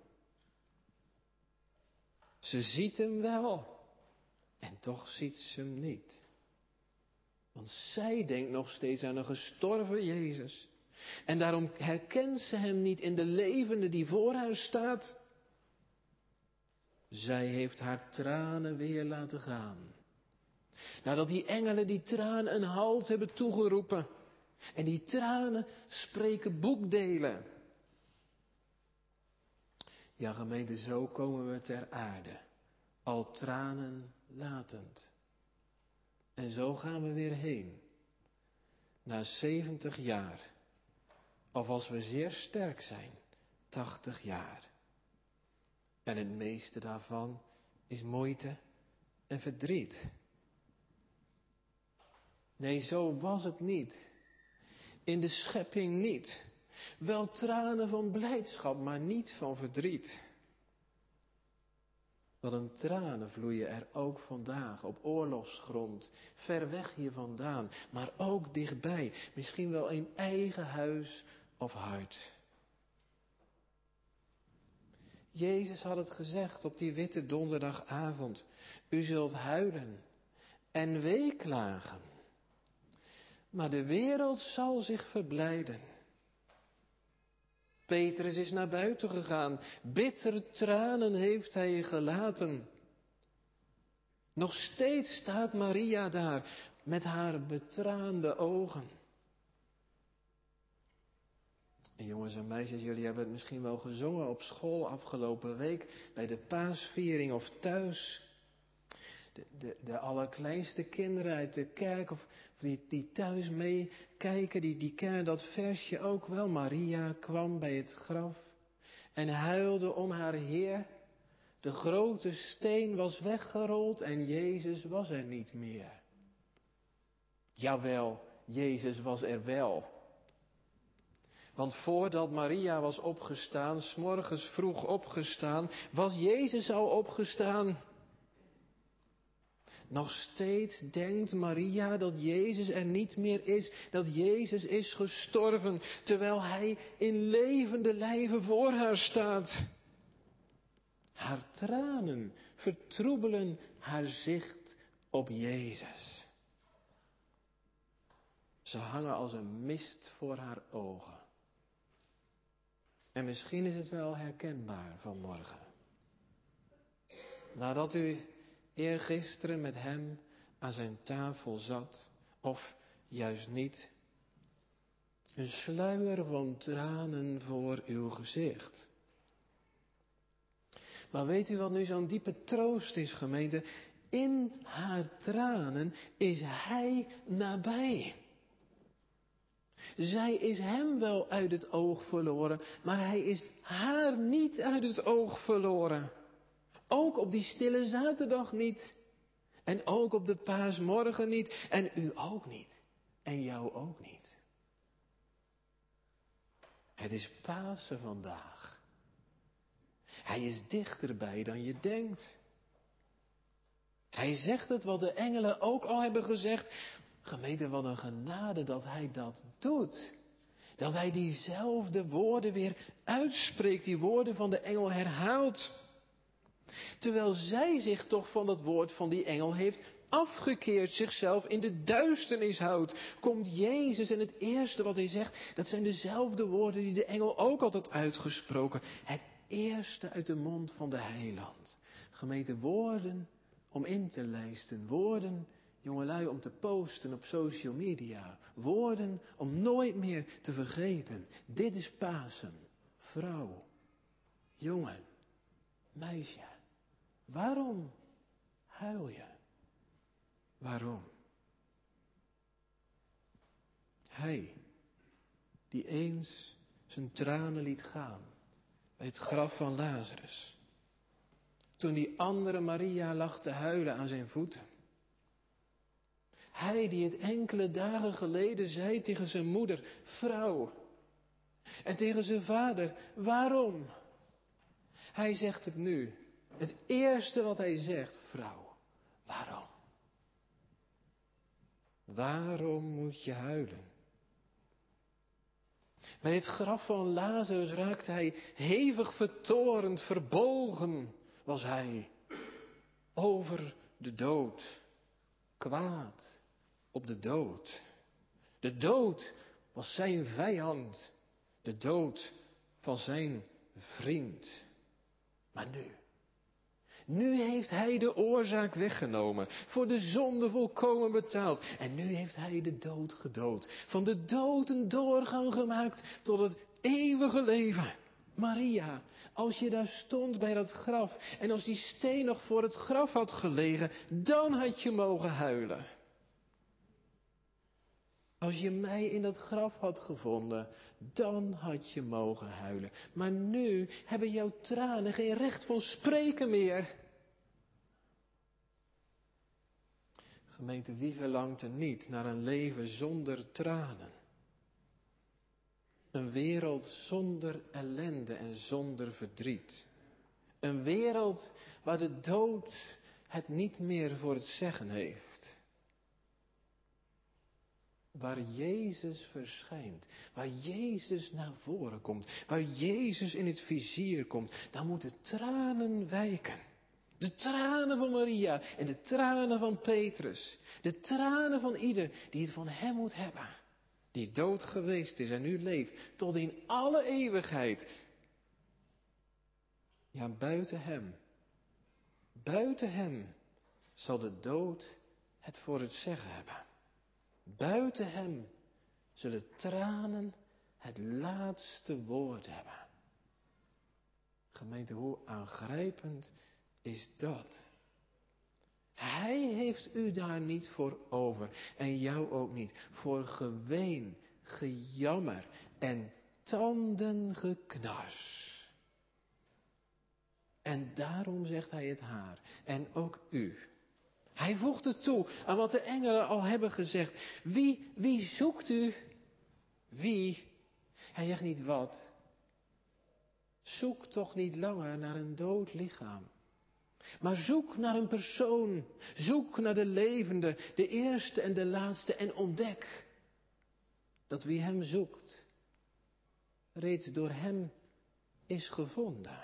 Ze ziet hem wel, en toch ziet ze hem niet. Want zij denkt nog steeds aan een gestorven Jezus. En daarom herkent ze hem niet in de levende die voor haar staat. Zij heeft haar tranen weer laten gaan. Nadat die engelen die tranen een halt hebben toegeroepen. En die tranen spreken boekdelen. Ja, gemeente, zo komen we ter aarde. Al tranen latend. En zo gaan we weer heen. Na zeventig jaar. Of als we zeer sterk zijn, tachtig jaar. En het meeste daarvan is moeite en verdriet. Nee, zo was het niet. In de schepping niet. Wel tranen van blijdschap, maar niet van verdriet. Wat een tranen vloeien er ook vandaag op oorlogsgrond, ver weg hier vandaan, maar ook dichtbij, misschien wel in eigen huis of hart. Jezus had het gezegd op die witte donderdagavond. U zult huilen en weeklagen. Maar de wereld zal zich verblijden. Petrus is naar buiten gegaan. Bittere tranen heeft hij gelaten. Nog steeds staat Maria daar met haar betraande ogen. En jongens en meisjes, jullie hebben het misschien wel gezongen op school afgelopen week, bij de paasviering of thuis. de, de, de allerkleinste kinderen uit de kerk of die, die thuis meekijken, die, die kennen dat versje ook wel. Maria kwam bij het graf en huilde om haar Heer. De grote steen was weggerold en Jezus was er niet meer. Jawel, Jezus was er wel. Want voordat Maria was opgestaan, 's morgens vroeg opgestaan, was Jezus al opgestaan. Nog steeds denkt Maria dat Jezus er niet meer is, dat Jezus is gestorven, terwijl hij in levende lijve voor haar staat. Haar tranen vertroebelen haar zicht op Jezus. Ze hangen als een mist voor haar ogen. En misschien is het wel herkenbaar vanmorgen. Nadat u eergisteren met hem aan zijn tafel zat, of juist niet, een sluier van tranen voor uw gezicht. Maar weet u wat nu zo'n diepe troost is, gemeente? In haar tranen is hij nabij. Zij is hem wel uit het oog verloren, maar hij is haar niet uit het oog verloren. Ook op die stille zaterdag niet. En ook op de paasmorgen niet. En u ook niet. En jou ook niet. Het is Pasen vandaag. Hij is dichterbij dan je denkt. Hij zegt het wat de engelen ook al hebben gezegd. Gemeente, wat een genade dat hij dat doet. Dat hij diezelfde woorden weer uitspreekt. Die woorden van de engel herhaalt. Terwijl zij zich toch van dat woord van die engel heeft afgekeerd, zichzelf in de duisternis houdt, komt Jezus en het eerste wat hij zegt, dat zijn dezelfde woorden die de engel ook had had uitgesproken. Het eerste uit de mond van de heiland. Gemeente, woorden om in te lijsten, woorden, jongelui, om te posten op social media, woorden om nooit meer te vergeten. Dit is Pasen, vrouw, jongen, meisje. Waarom huil je? Waarom? Hij, die eens zijn tranen liet gaan bij het graf van Lazarus. Toen die andere Maria lag te huilen aan zijn voeten. Hij die het enkele dagen geleden zei tegen zijn moeder, vrouw. En tegen zijn vader, waarom? Hij zegt het nu. Het eerste wat hij zegt, vrouw, waarom? Waarom moet je huilen? Bij het graf van Lazarus raakte hij hevig vertorend, verbolgen was hij over de dood. Kwaad op de dood. De dood was zijn vijand. De dood van zijn vriend. Maar nu, nu heeft hij de oorzaak weggenomen, voor de zonde volkomen betaald. En nu heeft hij de dood gedood, van de dood een doorgang gemaakt tot het eeuwige leven. Maria, als je daar stond bij dat graf en als die steen nog voor het graf had gelegen, dan had je mogen huilen. Als je mij in dat graf had gevonden, dan had je mogen huilen. Maar nu hebben jouw tranen geen recht van spreken meer. Gemeente, wie verlangt er niet naar een leven zonder tranen? Een wereld zonder ellende en zonder verdriet. Een wereld waar de dood het niet meer voor het zeggen heeft. Waar Jezus verschijnt, waar Jezus naar voren komt, waar Jezus in het vizier komt, dan moeten tranen wijken. De tranen van Maria en de tranen van Petrus. De tranen van ieder die het van hem moet hebben. Die dood geweest is en nu leeft tot in alle eeuwigheid. Ja, buiten hem, buiten hem zal de dood het voor het zeggen hebben. Buiten hem zullen tranen het laatste woord hebben. Gemeente, hoe aangrijpend is dat? Hij heeft u daar niet voor over. En jou ook niet. Voor geween, gejammer en tandengeknars. En daarom zegt hij het haar. En ook u. Hij voegt het toe aan wat de engelen al hebben gezegd. Wie, wie zoekt u? Wie? Hij zegt niet wat. Zoek toch niet langer naar een dood lichaam. Maar zoek naar een persoon. Zoek naar de levende, de eerste en de laatste. En ontdek dat wie hem zoekt, reeds door hem is gevonden.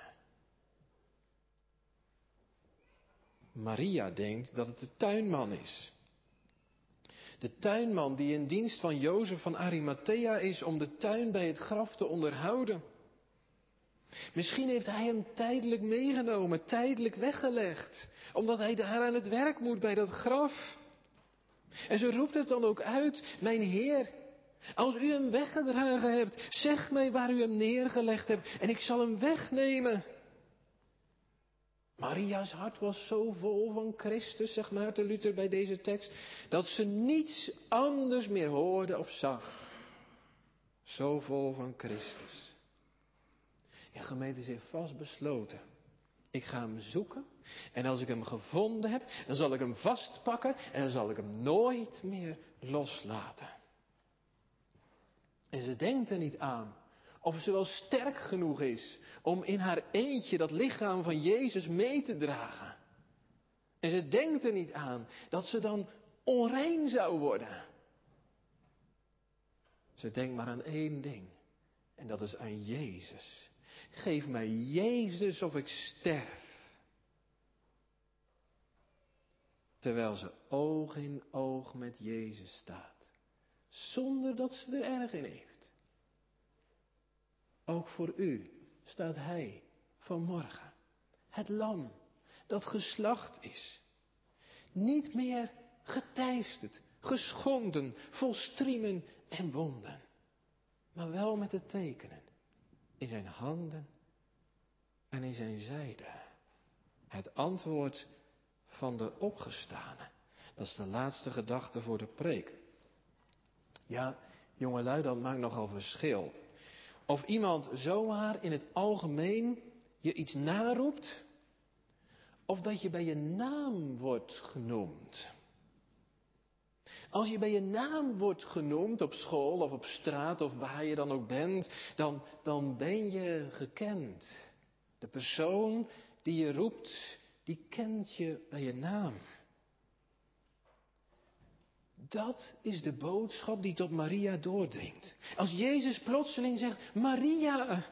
Maria denkt dat het de tuinman is. De tuinman die in dienst van Jozef van Arimathea is om de tuin bij het graf te onderhouden. Misschien heeft hij hem tijdelijk meegenomen, tijdelijk weggelegd, omdat hij daar aan het werk moet bij dat graf. En ze roept het dan ook uit, mijn Heer, als u hem weggedragen hebt, zeg mij waar u hem neergelegd hebt en ik zal hem wegnemen. Maria's hart was zo vol van Christus, zegt Maarten Luther bij deze tekst, dat ze niets anders meer hoorde of zag. Zo vol van Christus. Ja, gemeente is heeft vast besloten. Ik ga hem zoeken en als ik hem gevonden heb, dan zal ik hem vastpakken en dan zal ik hem nooit meer loslaten. En ze denkt er niet aan of ze wel sterk genoeg is om in haar eentje dat lichaam van Jezus mee te dragen. En ze denkt er niet aan dat ze dan onrein zou worden. Ze denkt maar aan één ding. En dat is aan Jezus. Geef mij Jezus of ik sterf. Terwijl ze oog in oog met Jezus staat. Zonder dat ze er erg in heeft. Ook voor u staat Hij vanmorgen. Het lam dat geslacht is. Niet meer geteisterd, geschonden, vol striemen en wonden. Maar wel met de tekenen in zijn handen en in zijn zijde. Het antwoord van de opgestane. Dat is de laatste gedachte voor de preek. Ja, jongelui, dat maakt nogal verschil. Of iemand zomaar in het algemeen je iets naroept, of dat je bij je naam wordt genoemd. Als je bij je naam wordt genoemd op school of op straat of waar je dan ook bent, dan, dan ben je gekend. De persoon die je roept, die kent je bij je naam. Dat is de boodschap die tot Maria doordringt. Als Jezus plotseling zegt, Maria.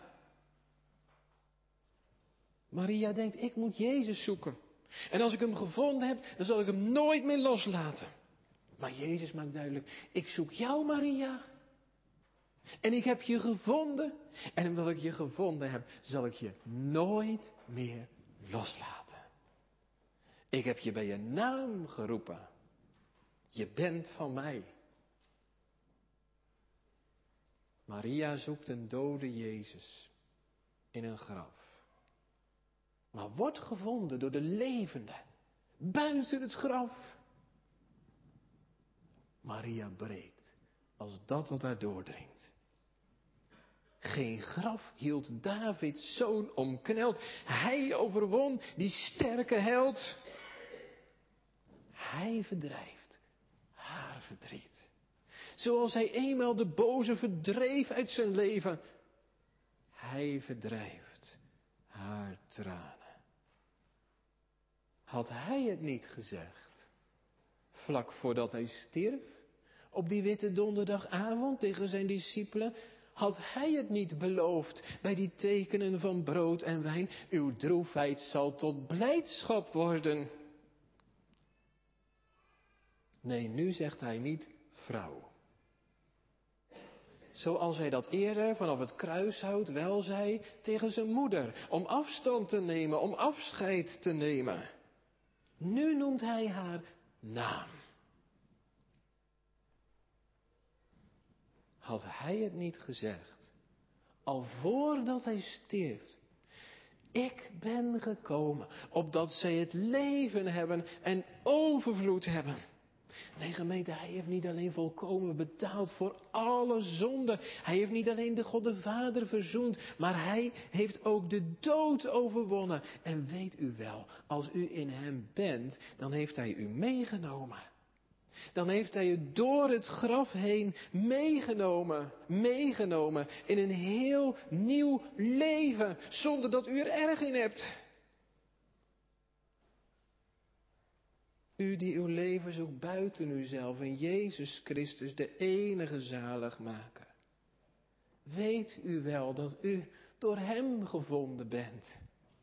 Maria denkt, ik moet Jezus zoeken. En als ik hem gevonden heb, dan zal ik hem nooit meer loslaten. Maar Jezus maakt duidelijk, ik zoek jou, Maria. En ik heb je gevonden. En omdat ik je gevonden heb, zal ik je nooit meer loslaten. Ik heb je bij je naam geroepen. Je bent van mij. Maria zoekt een dode Jezus in een graf. Maar wordt gevonden door de levende, buiten het graf. Maria breekt, als dat wat haar doordringt. Geen graf hield Davids zoon omkneld. Hij overwon die sterke held. Hij verdrijft haar verdriet. Zoals hij eenmaal de boze verdreef uit zijn leven. Hij verdrijft haar tranen. Had hij het niet gezegd, vlak voordat hij stierf, op die witte donderdagavond tegen zijn discipelen, had hij het niet beloofd bij die tekenen van brood en wijn, uw droefheid zal tot blijdschap worden. Nee, nu zegt hij niet vrouw. Zoals hij dat eerder vanaf het kruishout wel zei tegen zijn moeder, om afstand te nemen, om afscheid te nemen. Nu noemt hij haar naam. Had hij het niet gezegd, al voordat hij stierf, Ik ben gekomen, opdat zij het leven hebben en overvloed hebben. Nee, gemeente, hij heeft niet alleen volkomen betaald voor alle zonden. Hij heeft niet alleen de God de Vader verzoend, maar hij heeft ook de dood overwonnen. En weet u wel, als u in hem bent, dan heeft hij u meegenomen. Dan heeft hij u door het graf heen meegenomen, meegenomen in een heel nieuw leven, zonder dat u er erg in hebt. U die uw leven zoekt buiten uzelf in Jezus Christus, de enige zaligmaker. Weet u wel dat u door hem gevonden bent?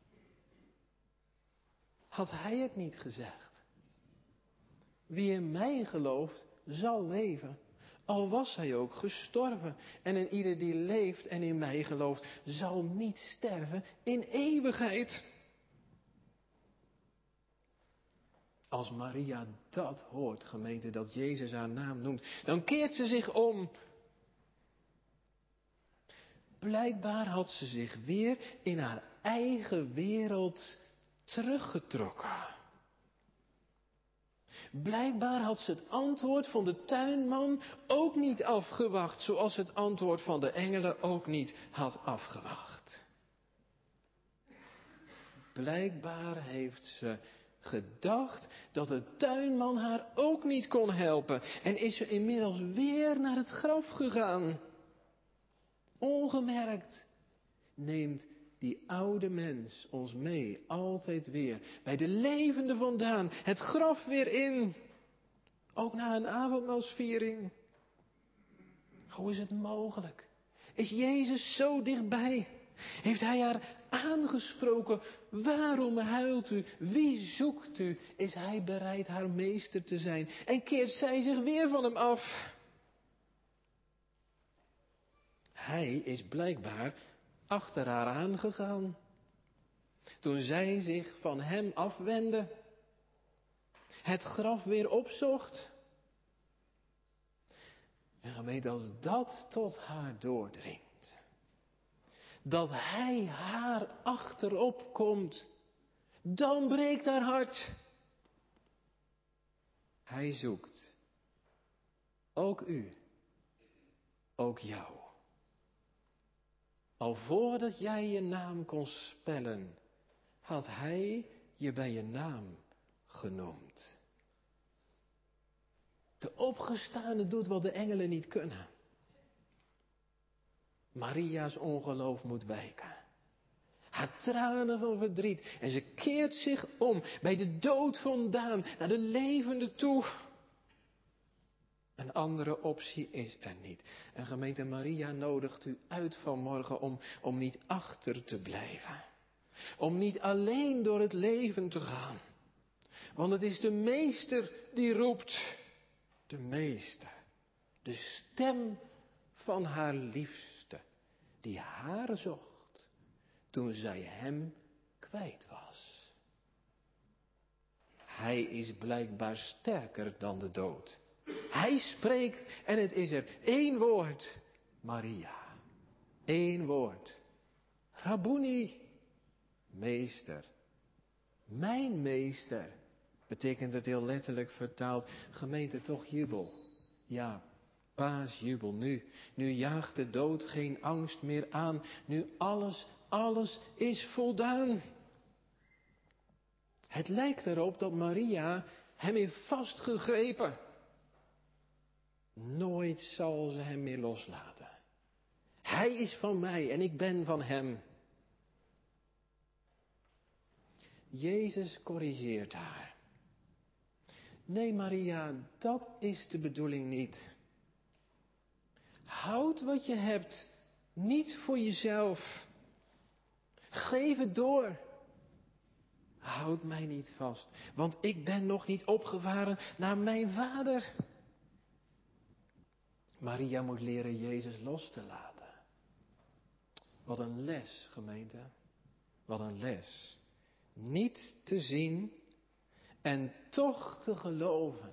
Had hij het niet gezegd? Wie in mij gelooft, zal leven, al was hij ook gestorven. En in ieder die leeft en in mij gelooft, zal niet sterven in eeuwigheid. Als Maria dat hoort, gemeente, dat Jezus haar naam noemt, dan keert ze zich om. Blijkbaar had ze zich weer in haar eigen wereld teruggetrokken. Blijkbaar had ze het antwoord van de tuinman ook niet afgewacht, zoals het antwoord van de engelen ook niet had afgewacht. Blijkbaar heeft ze gedacht dat de tuinman haar ook niet kon helpen en is ze inmiddels weer naar het graf gegaan. Ongemerkt neemt die oude mens ons mee, altijd weer, bij de levende vandaan, het graf weer in. Ook na een avondmaalsviering. Hoe is het mogelijk? Is Jezus zo dichtbij? Heeft hij haar aangesproken? Waarom huilt u? Wie zoekt u? Is hij bereid haar meester te zijn? En keert zij zich weer van hem af? Hij is blijkbaar achter haar aangegaan. Toen zij zich van hem afwendde. Het graf weer opzocht. En gemeente, als dat tot haar doordringt. Dat hij haar achterop komt. Dan breekt haar hart. Hij zoekt. Ook u. Ook jou. Al voordat jij je naam kon spellen, had hij je bij je naam genoemd. De opgestane doet wat de engelen niet kunnen. Maria's ongeloof moet wijken. Haar tranen van verdriet. En ze keert zich om bij de dood vandaan naar de levende toe. Een andere optie is er niet. En gemeente Maria nodigt u uit vanmorgen om, om niet achter te blijven. Om niet alleen door het leven te gaan. Want het is de meester die roept. De meester. De stem van haar liefste. Die haar zocht toen zij hem kwijt was. Hij is blijkbaar sterker dan de dood. Hij spreekt en het is er één woord. Maria. Eén woord. Rabboni. Meester. Mijn meester. Betekent het heel letterlijk vertaald. Gemeente, toch jubel. Ja, paasjubel nu. Nu jaagt de dood geen angst meer aan. Nu alles, alles is voldaan. Het lijkt erop dat Maria hem heeft vastgegrepen. Nooit zal ze hem meer loslaten. Hij is van mij en ik ben van hem. Jezus corrigeert haar. Nee, Maria, dat is de bedoeling niet. Houd wat je hebt niet voor jezelf. Geef het door. Houd mij niet vast, want ik ben nog niet opgevaren naar mijn Vader. Maria moet leren Jezus los te laten. Wat een les, gemeente. Wat een les. Niet te zien en toch te geloven.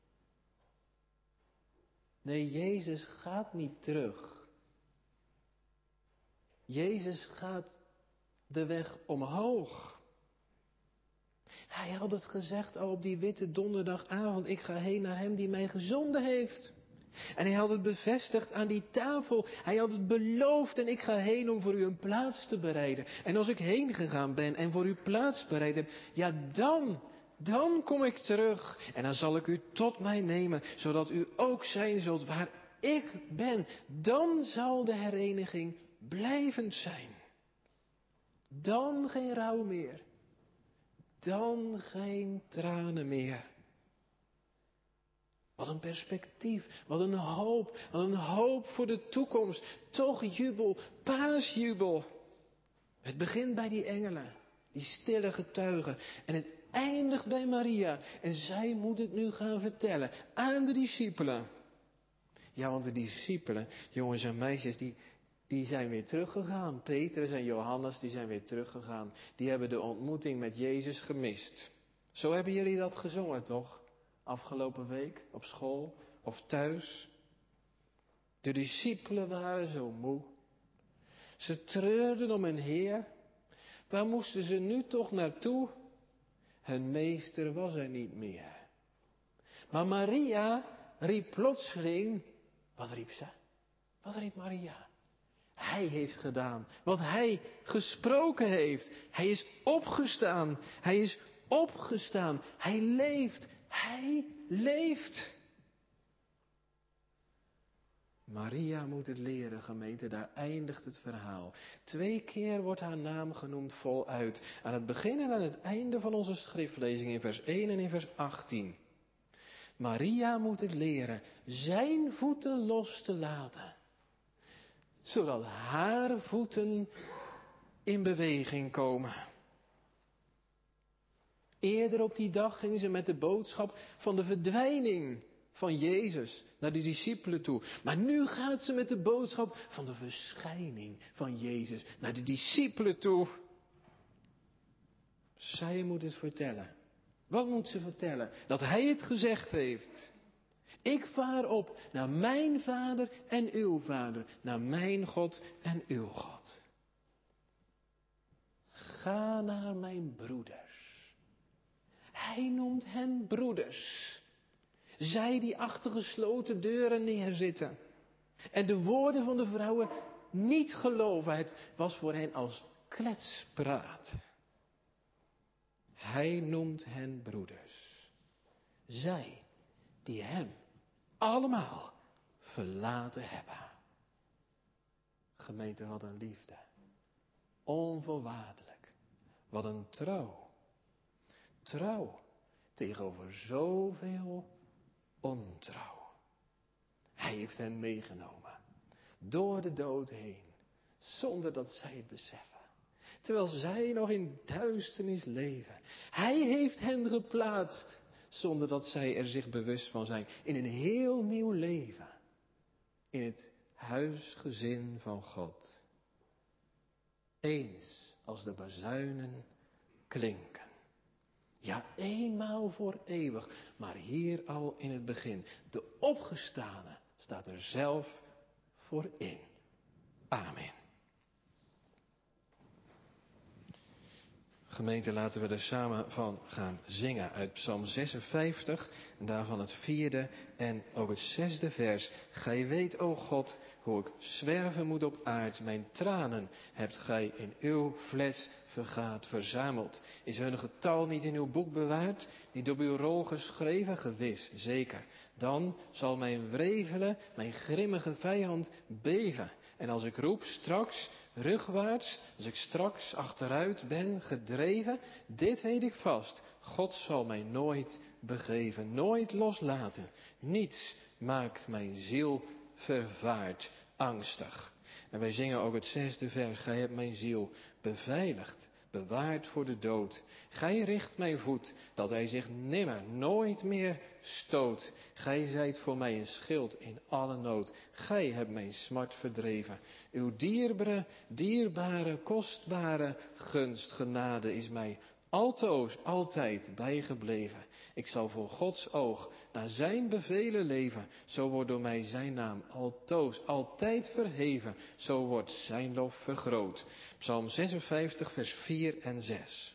Nee, Jezus gaat niet terug. Jezus gaat de weg omhoog. Hij had het gezegd al op die witte donderdagavond. Ik ga heen naar hem die mij gezonden heeft. En hij had het bevestigd aan die tafel. Hij had het beloofd en ik ga heen om voor u een plaats te bereiden. En als ik heen gegaan ben en voor u plaats bereid heb, ja dan, dan kom ik terug. En dan zal ik u tot mij nemen, zodat u ook zijn zult waar ik ben. Dan zal de hereniging blijvend zijn. Dan geen rouw meer. Dan geen tranen meer. Wat een perspectief, wat een hoop, wat een hoop voor de toekomst. Toch jubel, paasjubel. Het begint bij die engelen, die stille getuigen. En het eindigt bij Maria. En zij moet het nu gaan vertellen aan de discipelen. Ja, want de discipelen, jongens en meisjes, die, die zijn weer teruggegaan. Petrus en Johannes, die zijn weer teruggegaan. Die hebben de ontmoeting met Jezus gemist. Zo hebben jullie dat gezongen, toch? Afgelopen week, op school of thuis. De discipelen waren zo moe. Ze treurden om hun Heer. Waar moesten ze nu toch naartoe? Hun meester was er niet meer. Maar Maria riep plotseling, wat riep ze? Wat riep Maria? Hij heeft gedaan wat hij gesproken heeft. Hij is opgestaan. Hij is opgestaan. Hij leeft. Hij leeft. Maria moet het leren, gemeente, daar eindigt het verhaal. Twee keer wordt haar naam genoemd voluit. Aan het begin en aan het einde van onze schriftlezing in vers één en in vers achttien. Maria moet het leren zijn voeten los te laten. Zodat haar voeten in beweging komen. Eerder op die dag ging ze met de boodschap van de verdwijning van Jezus naar de discipelen toe. Maar nu gaat ze met de boodschap van de verschijning van Jezus naar de discipelen toe. Zij moet het vertellen. Wat moet ze vertellen? Dat hij het gezegd heeft. Ik vaar op naar mijn vader en uw vader. Naar mijn God en uw God. Ga naar mijn broeders. Hij noemt hen broeders. Zij die achter gesloten deuren neerzitten. En de woorden van de vrouwen niet geloven. Het was voor hen als kletspraat. Hij noemt hen broeders. Zij die hem allemaal verlaten hebben. Gemeente, wat een liefde. Onvoorwaardelijk. Wat een trouw. Trouw tegenover zoveel ontrouw. Hij heeft hen meegenomen. Door de dood heen. Zonder dat zij het beseffen. Terwijl zij nog in duisternis leven. Hij heeft hen geplaatst. Zonder dat zij er zich bewust van zijn. In een heel nieuw leven. In het huisgezin van God. Eens als de bazuinen klinken. Ja, eenmaal voor eeuwig. Maar hier al in het begin. De opgestane staat er zelf voor in. Amen. Gemeente, laten we er samen van gaan zingen uit Psalm zesenvijftig. En daarvan het vierde en ook het zesde vers. Gij weet, o God, hoe ik zwerven moet op aard. Mijn tranen hebt gij in uw fles vergaat verzameld. Is hun getal niet in uw boek bewaard? Niet op uw rol geschreven? Gewis, zeker. Dan zal mijn wrevelen, mijn grimmige vijand beven. En als ik roep straks rugwaarts, als ik straks achteruit ben gedreven, dit weet ik vast. God zal mij nooit begeven, nooit loslaten. Niets maakt mijn ziel vervaard, angstig. En wij zingen ook het zesde vers. Gij hebt mijn ziel beveiligd, bewaard voor de dood. Gij richt mijn voet, dat hij zich nimmer, nooit meer stoot. Gij zijt voor mij een schild in alle nood. Gij hebt mijn smart verdreven. Uw dierbare, dierbare, kostbare gunst, genade is mij Altoos, altijd bijgebleven. Ik zal voor Gods oog naar zijn bevelen leven. Zo wordt door mij zijn naam altoos, altijd verheven. Zo wordt zijn lof vergroot. Psalm zesenvijftig, vers vier en zes.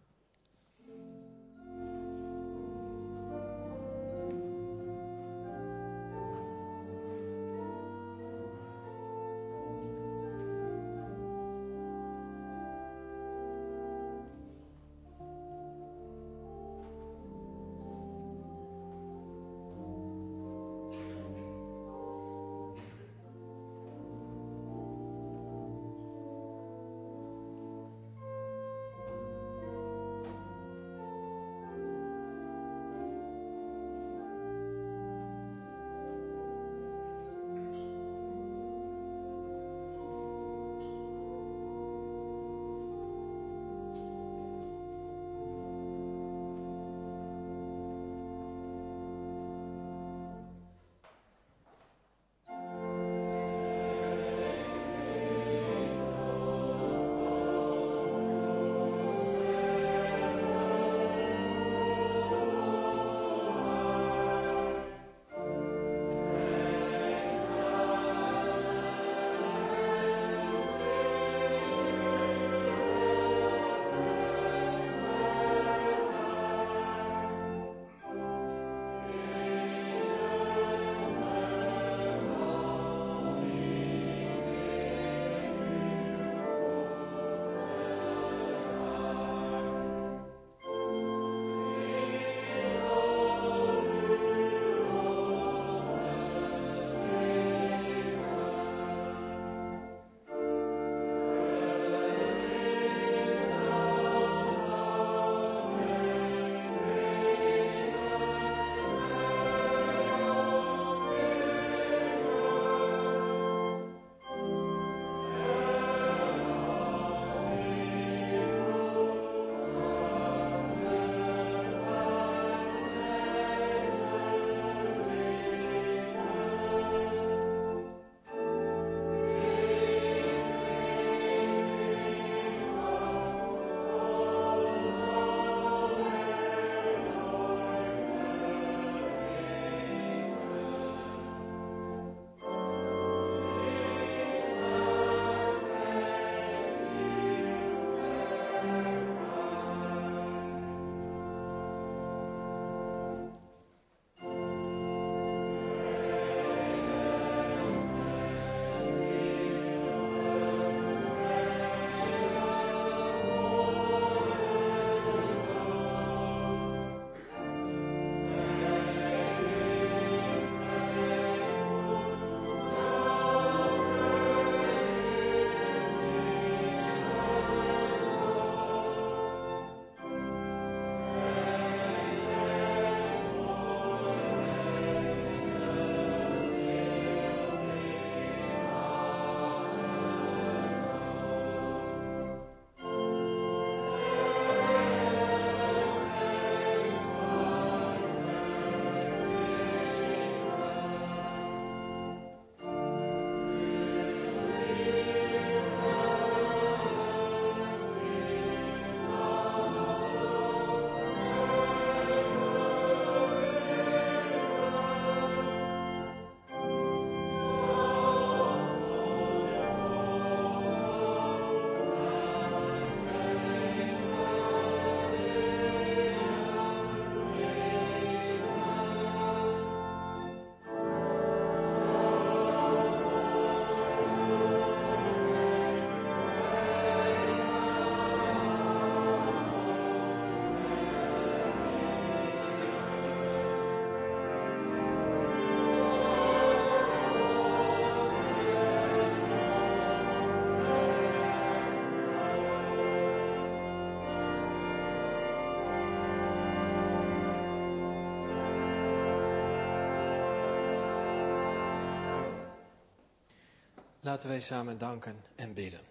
Laten wij samen danken en bidden.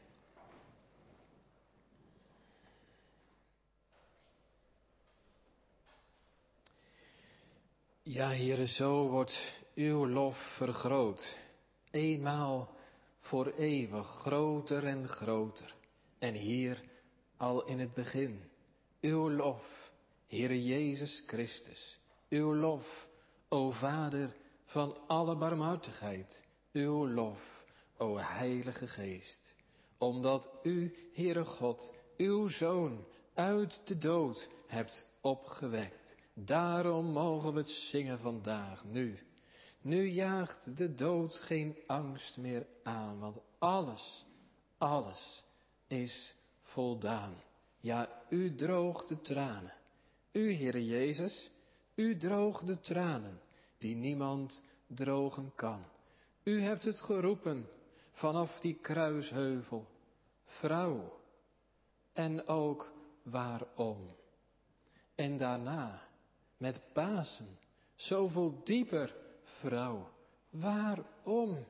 Ja, Heere, zo wordt uw lof vergroot. Eenmaal voor eeuwig groter en groter. En hier al in het begin uw lof, Heere Jezus Christus, uw lof, o Vader van alle barmhartigheid, uw lof, o Heilige Geest, omdat u, Heere God, uw Zoon uit de dood hebt opgewekt. Daarom mogen we het zingen vandaag, nu. Nu jaagt de dood geen angst meer aan, want alles, alles is voldaan. Ja, u droogt de tranen. U, Heere Jezus, u droogt de tranen die niemand drogen kan. U hebt het geroepen vanaf die kruisheuvel. Vrouw. En ook waarom. En daarna, met Pasen, zoveel dieper, vrouw. Waarom?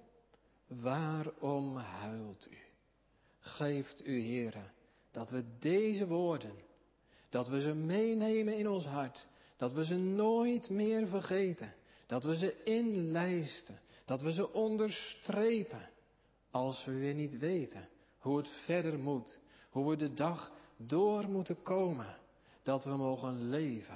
Waarom huilt u? Geeft u, Heere, dat we deze woorden, dat we ze meenemen in ons hart, dat we ze nooit meer vergeten, dat we ze inlijsten, dat we ze onderstrepen, als we weer niet weten hoe het verder moet, hoe we de dag door moeten komen, dat we mogen leven,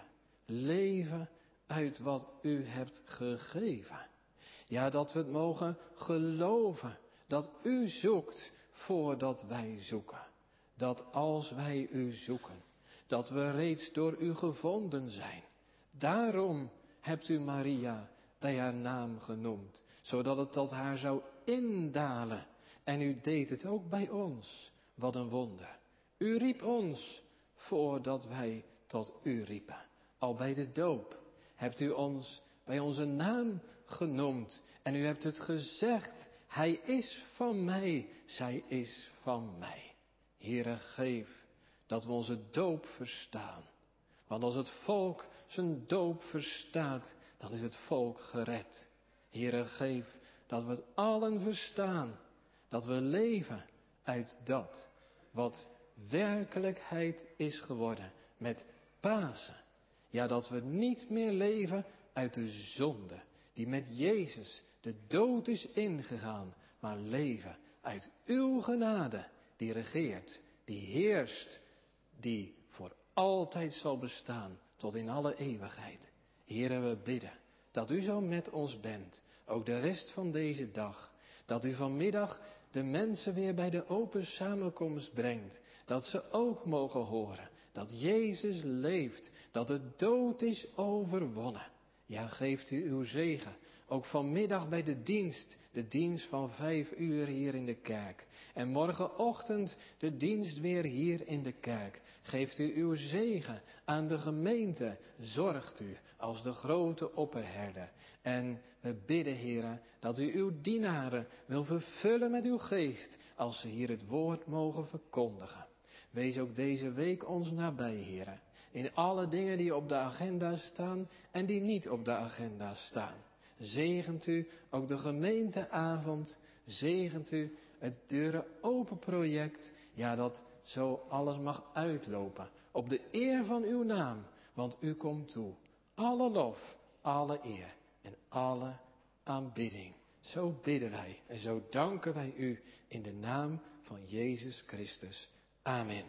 leven uit wat u hebt gegeven. Ja, dat we het mogen geloven, dat u zoekt voordat wij zoeken. Dat als wij u zoeken, dat we reeds door u gevonden zijn. Daarom hebt u Maria bij haar naam genoemd, zodat het tot haar zou indalen. En u deed het ook bij ons. Wat een wonder. U riep ons voordat wij tot u riepen. Al bij de doop hebt u ons bij onze naam genoemd. En u hebt het gezegd, hij is van mij, zij is van mij. Heere, geef dat we onze doop verstaan. Want als het volk zijn doop verstaat, dan is het volk gered. Heere, geef dat we het allen verstaan. Dat we leven uit dat wat werkelijkheid is geworden met Pasen. Ja, dat we niet meer leven uit de zonde die met Jezus de dood is ingegaan, maar leven uit uw genade die regeert, die heerst, die voor altijd zal bestaan tot in alle eeuwigheid. Heere, we bidden dat u zo met ons bent, ook de rest van deze dag. Dat u vanmiddag de mensen weer bij de open samenkomst brengt. Dat ze ook mogen horen dat Jezus leeft, dat de dood is overwonnen. Ja, geeft u uw zegen, ook vanmiddag bij de dienst, de dienst van vijf uur hier in de kerk. En morgenochtend de dienst weer hier in de kerk. Geeft u uw zegen aan de gemeente, zorgt u als de grote opperherder. En we bidden, Heere, dat u uw dienaren wil vervullen met uw geest, als ze hier het woord mogen verkondigen. Wees ook deze week ons nabij, Heere, in alle dingen die op de agenda staan en die niet op de agenda staan. Zegent u ook de gemeenteavond, zegent u het deuren open project, ja, dat zo alles mag uitlopen op de eer van uw naam, want u komt toe. Alle lof, alle eer en alle aanbidding. Zo bidden wij en zo danken wij u in de naam van Jezus Christus. Amen.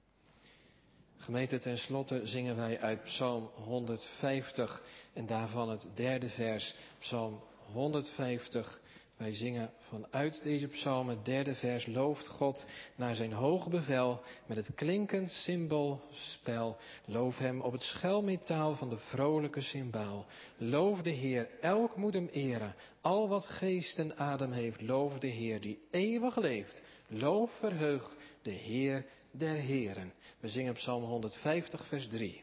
Gemeente, ten slotte zingen wij uit Psalm honderdvijftig en daarvan het derde vers, Psalm honderdvijftig. Wij zingen vanuit deze psalm het derde vers, looft God naar zijn hoog bevel met het klinkend cymbalspel. Loof hem op het schelmetaal van de vrolijke cymbaal. Loof de Heer, elk moet hem eren. Al wat geest en adem heeft, loof de Heer die eeuwig leeft. Loof, verheug de Heer der Heren. We zingen Psalm honderdvijftig vers drie.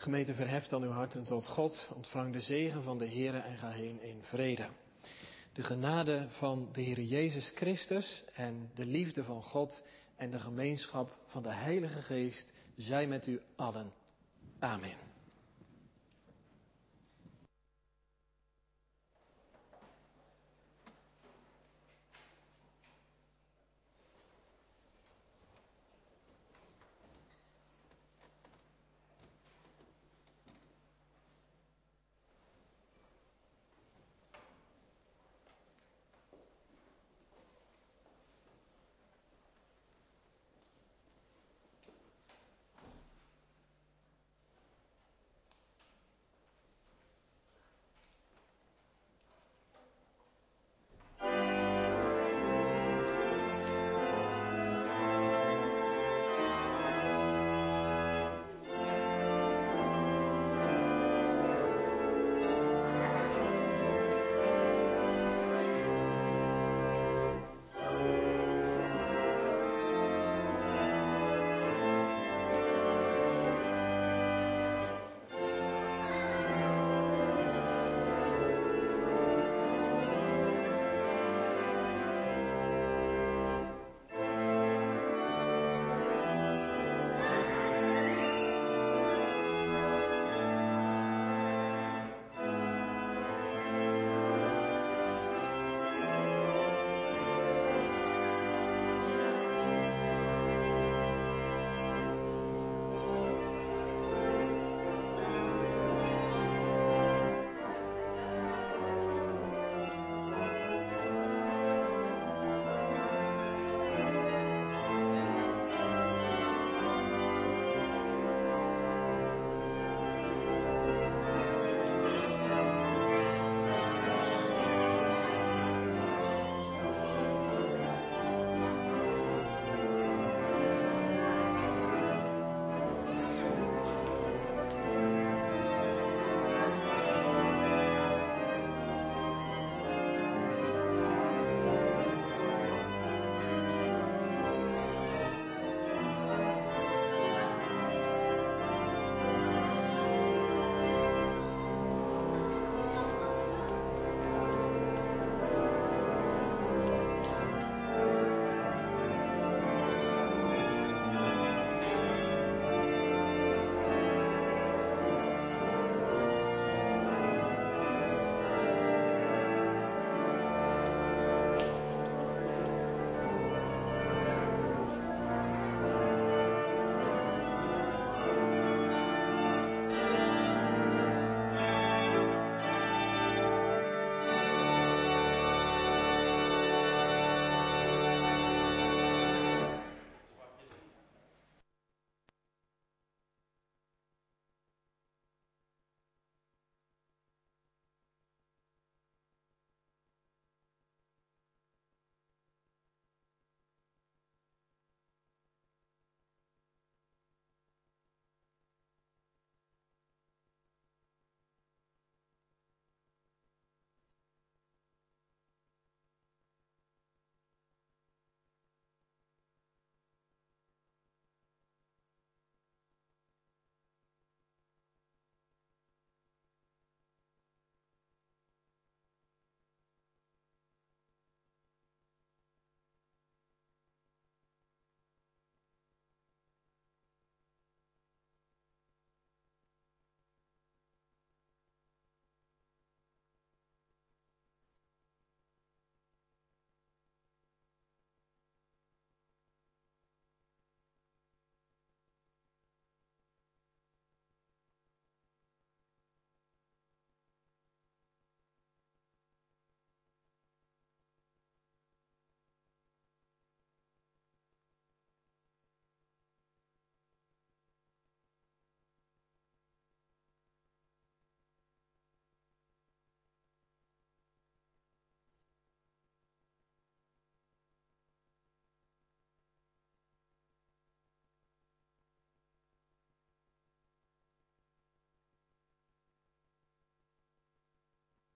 Gemeente, verheft dan uw harten tot God, ontvang de zegen van de Heere en ga heen in vrede. De genade van de Heere Jezus Christus en de liefde van God en de gemeenschap van de Heilige Geest zij met u allen. Amen.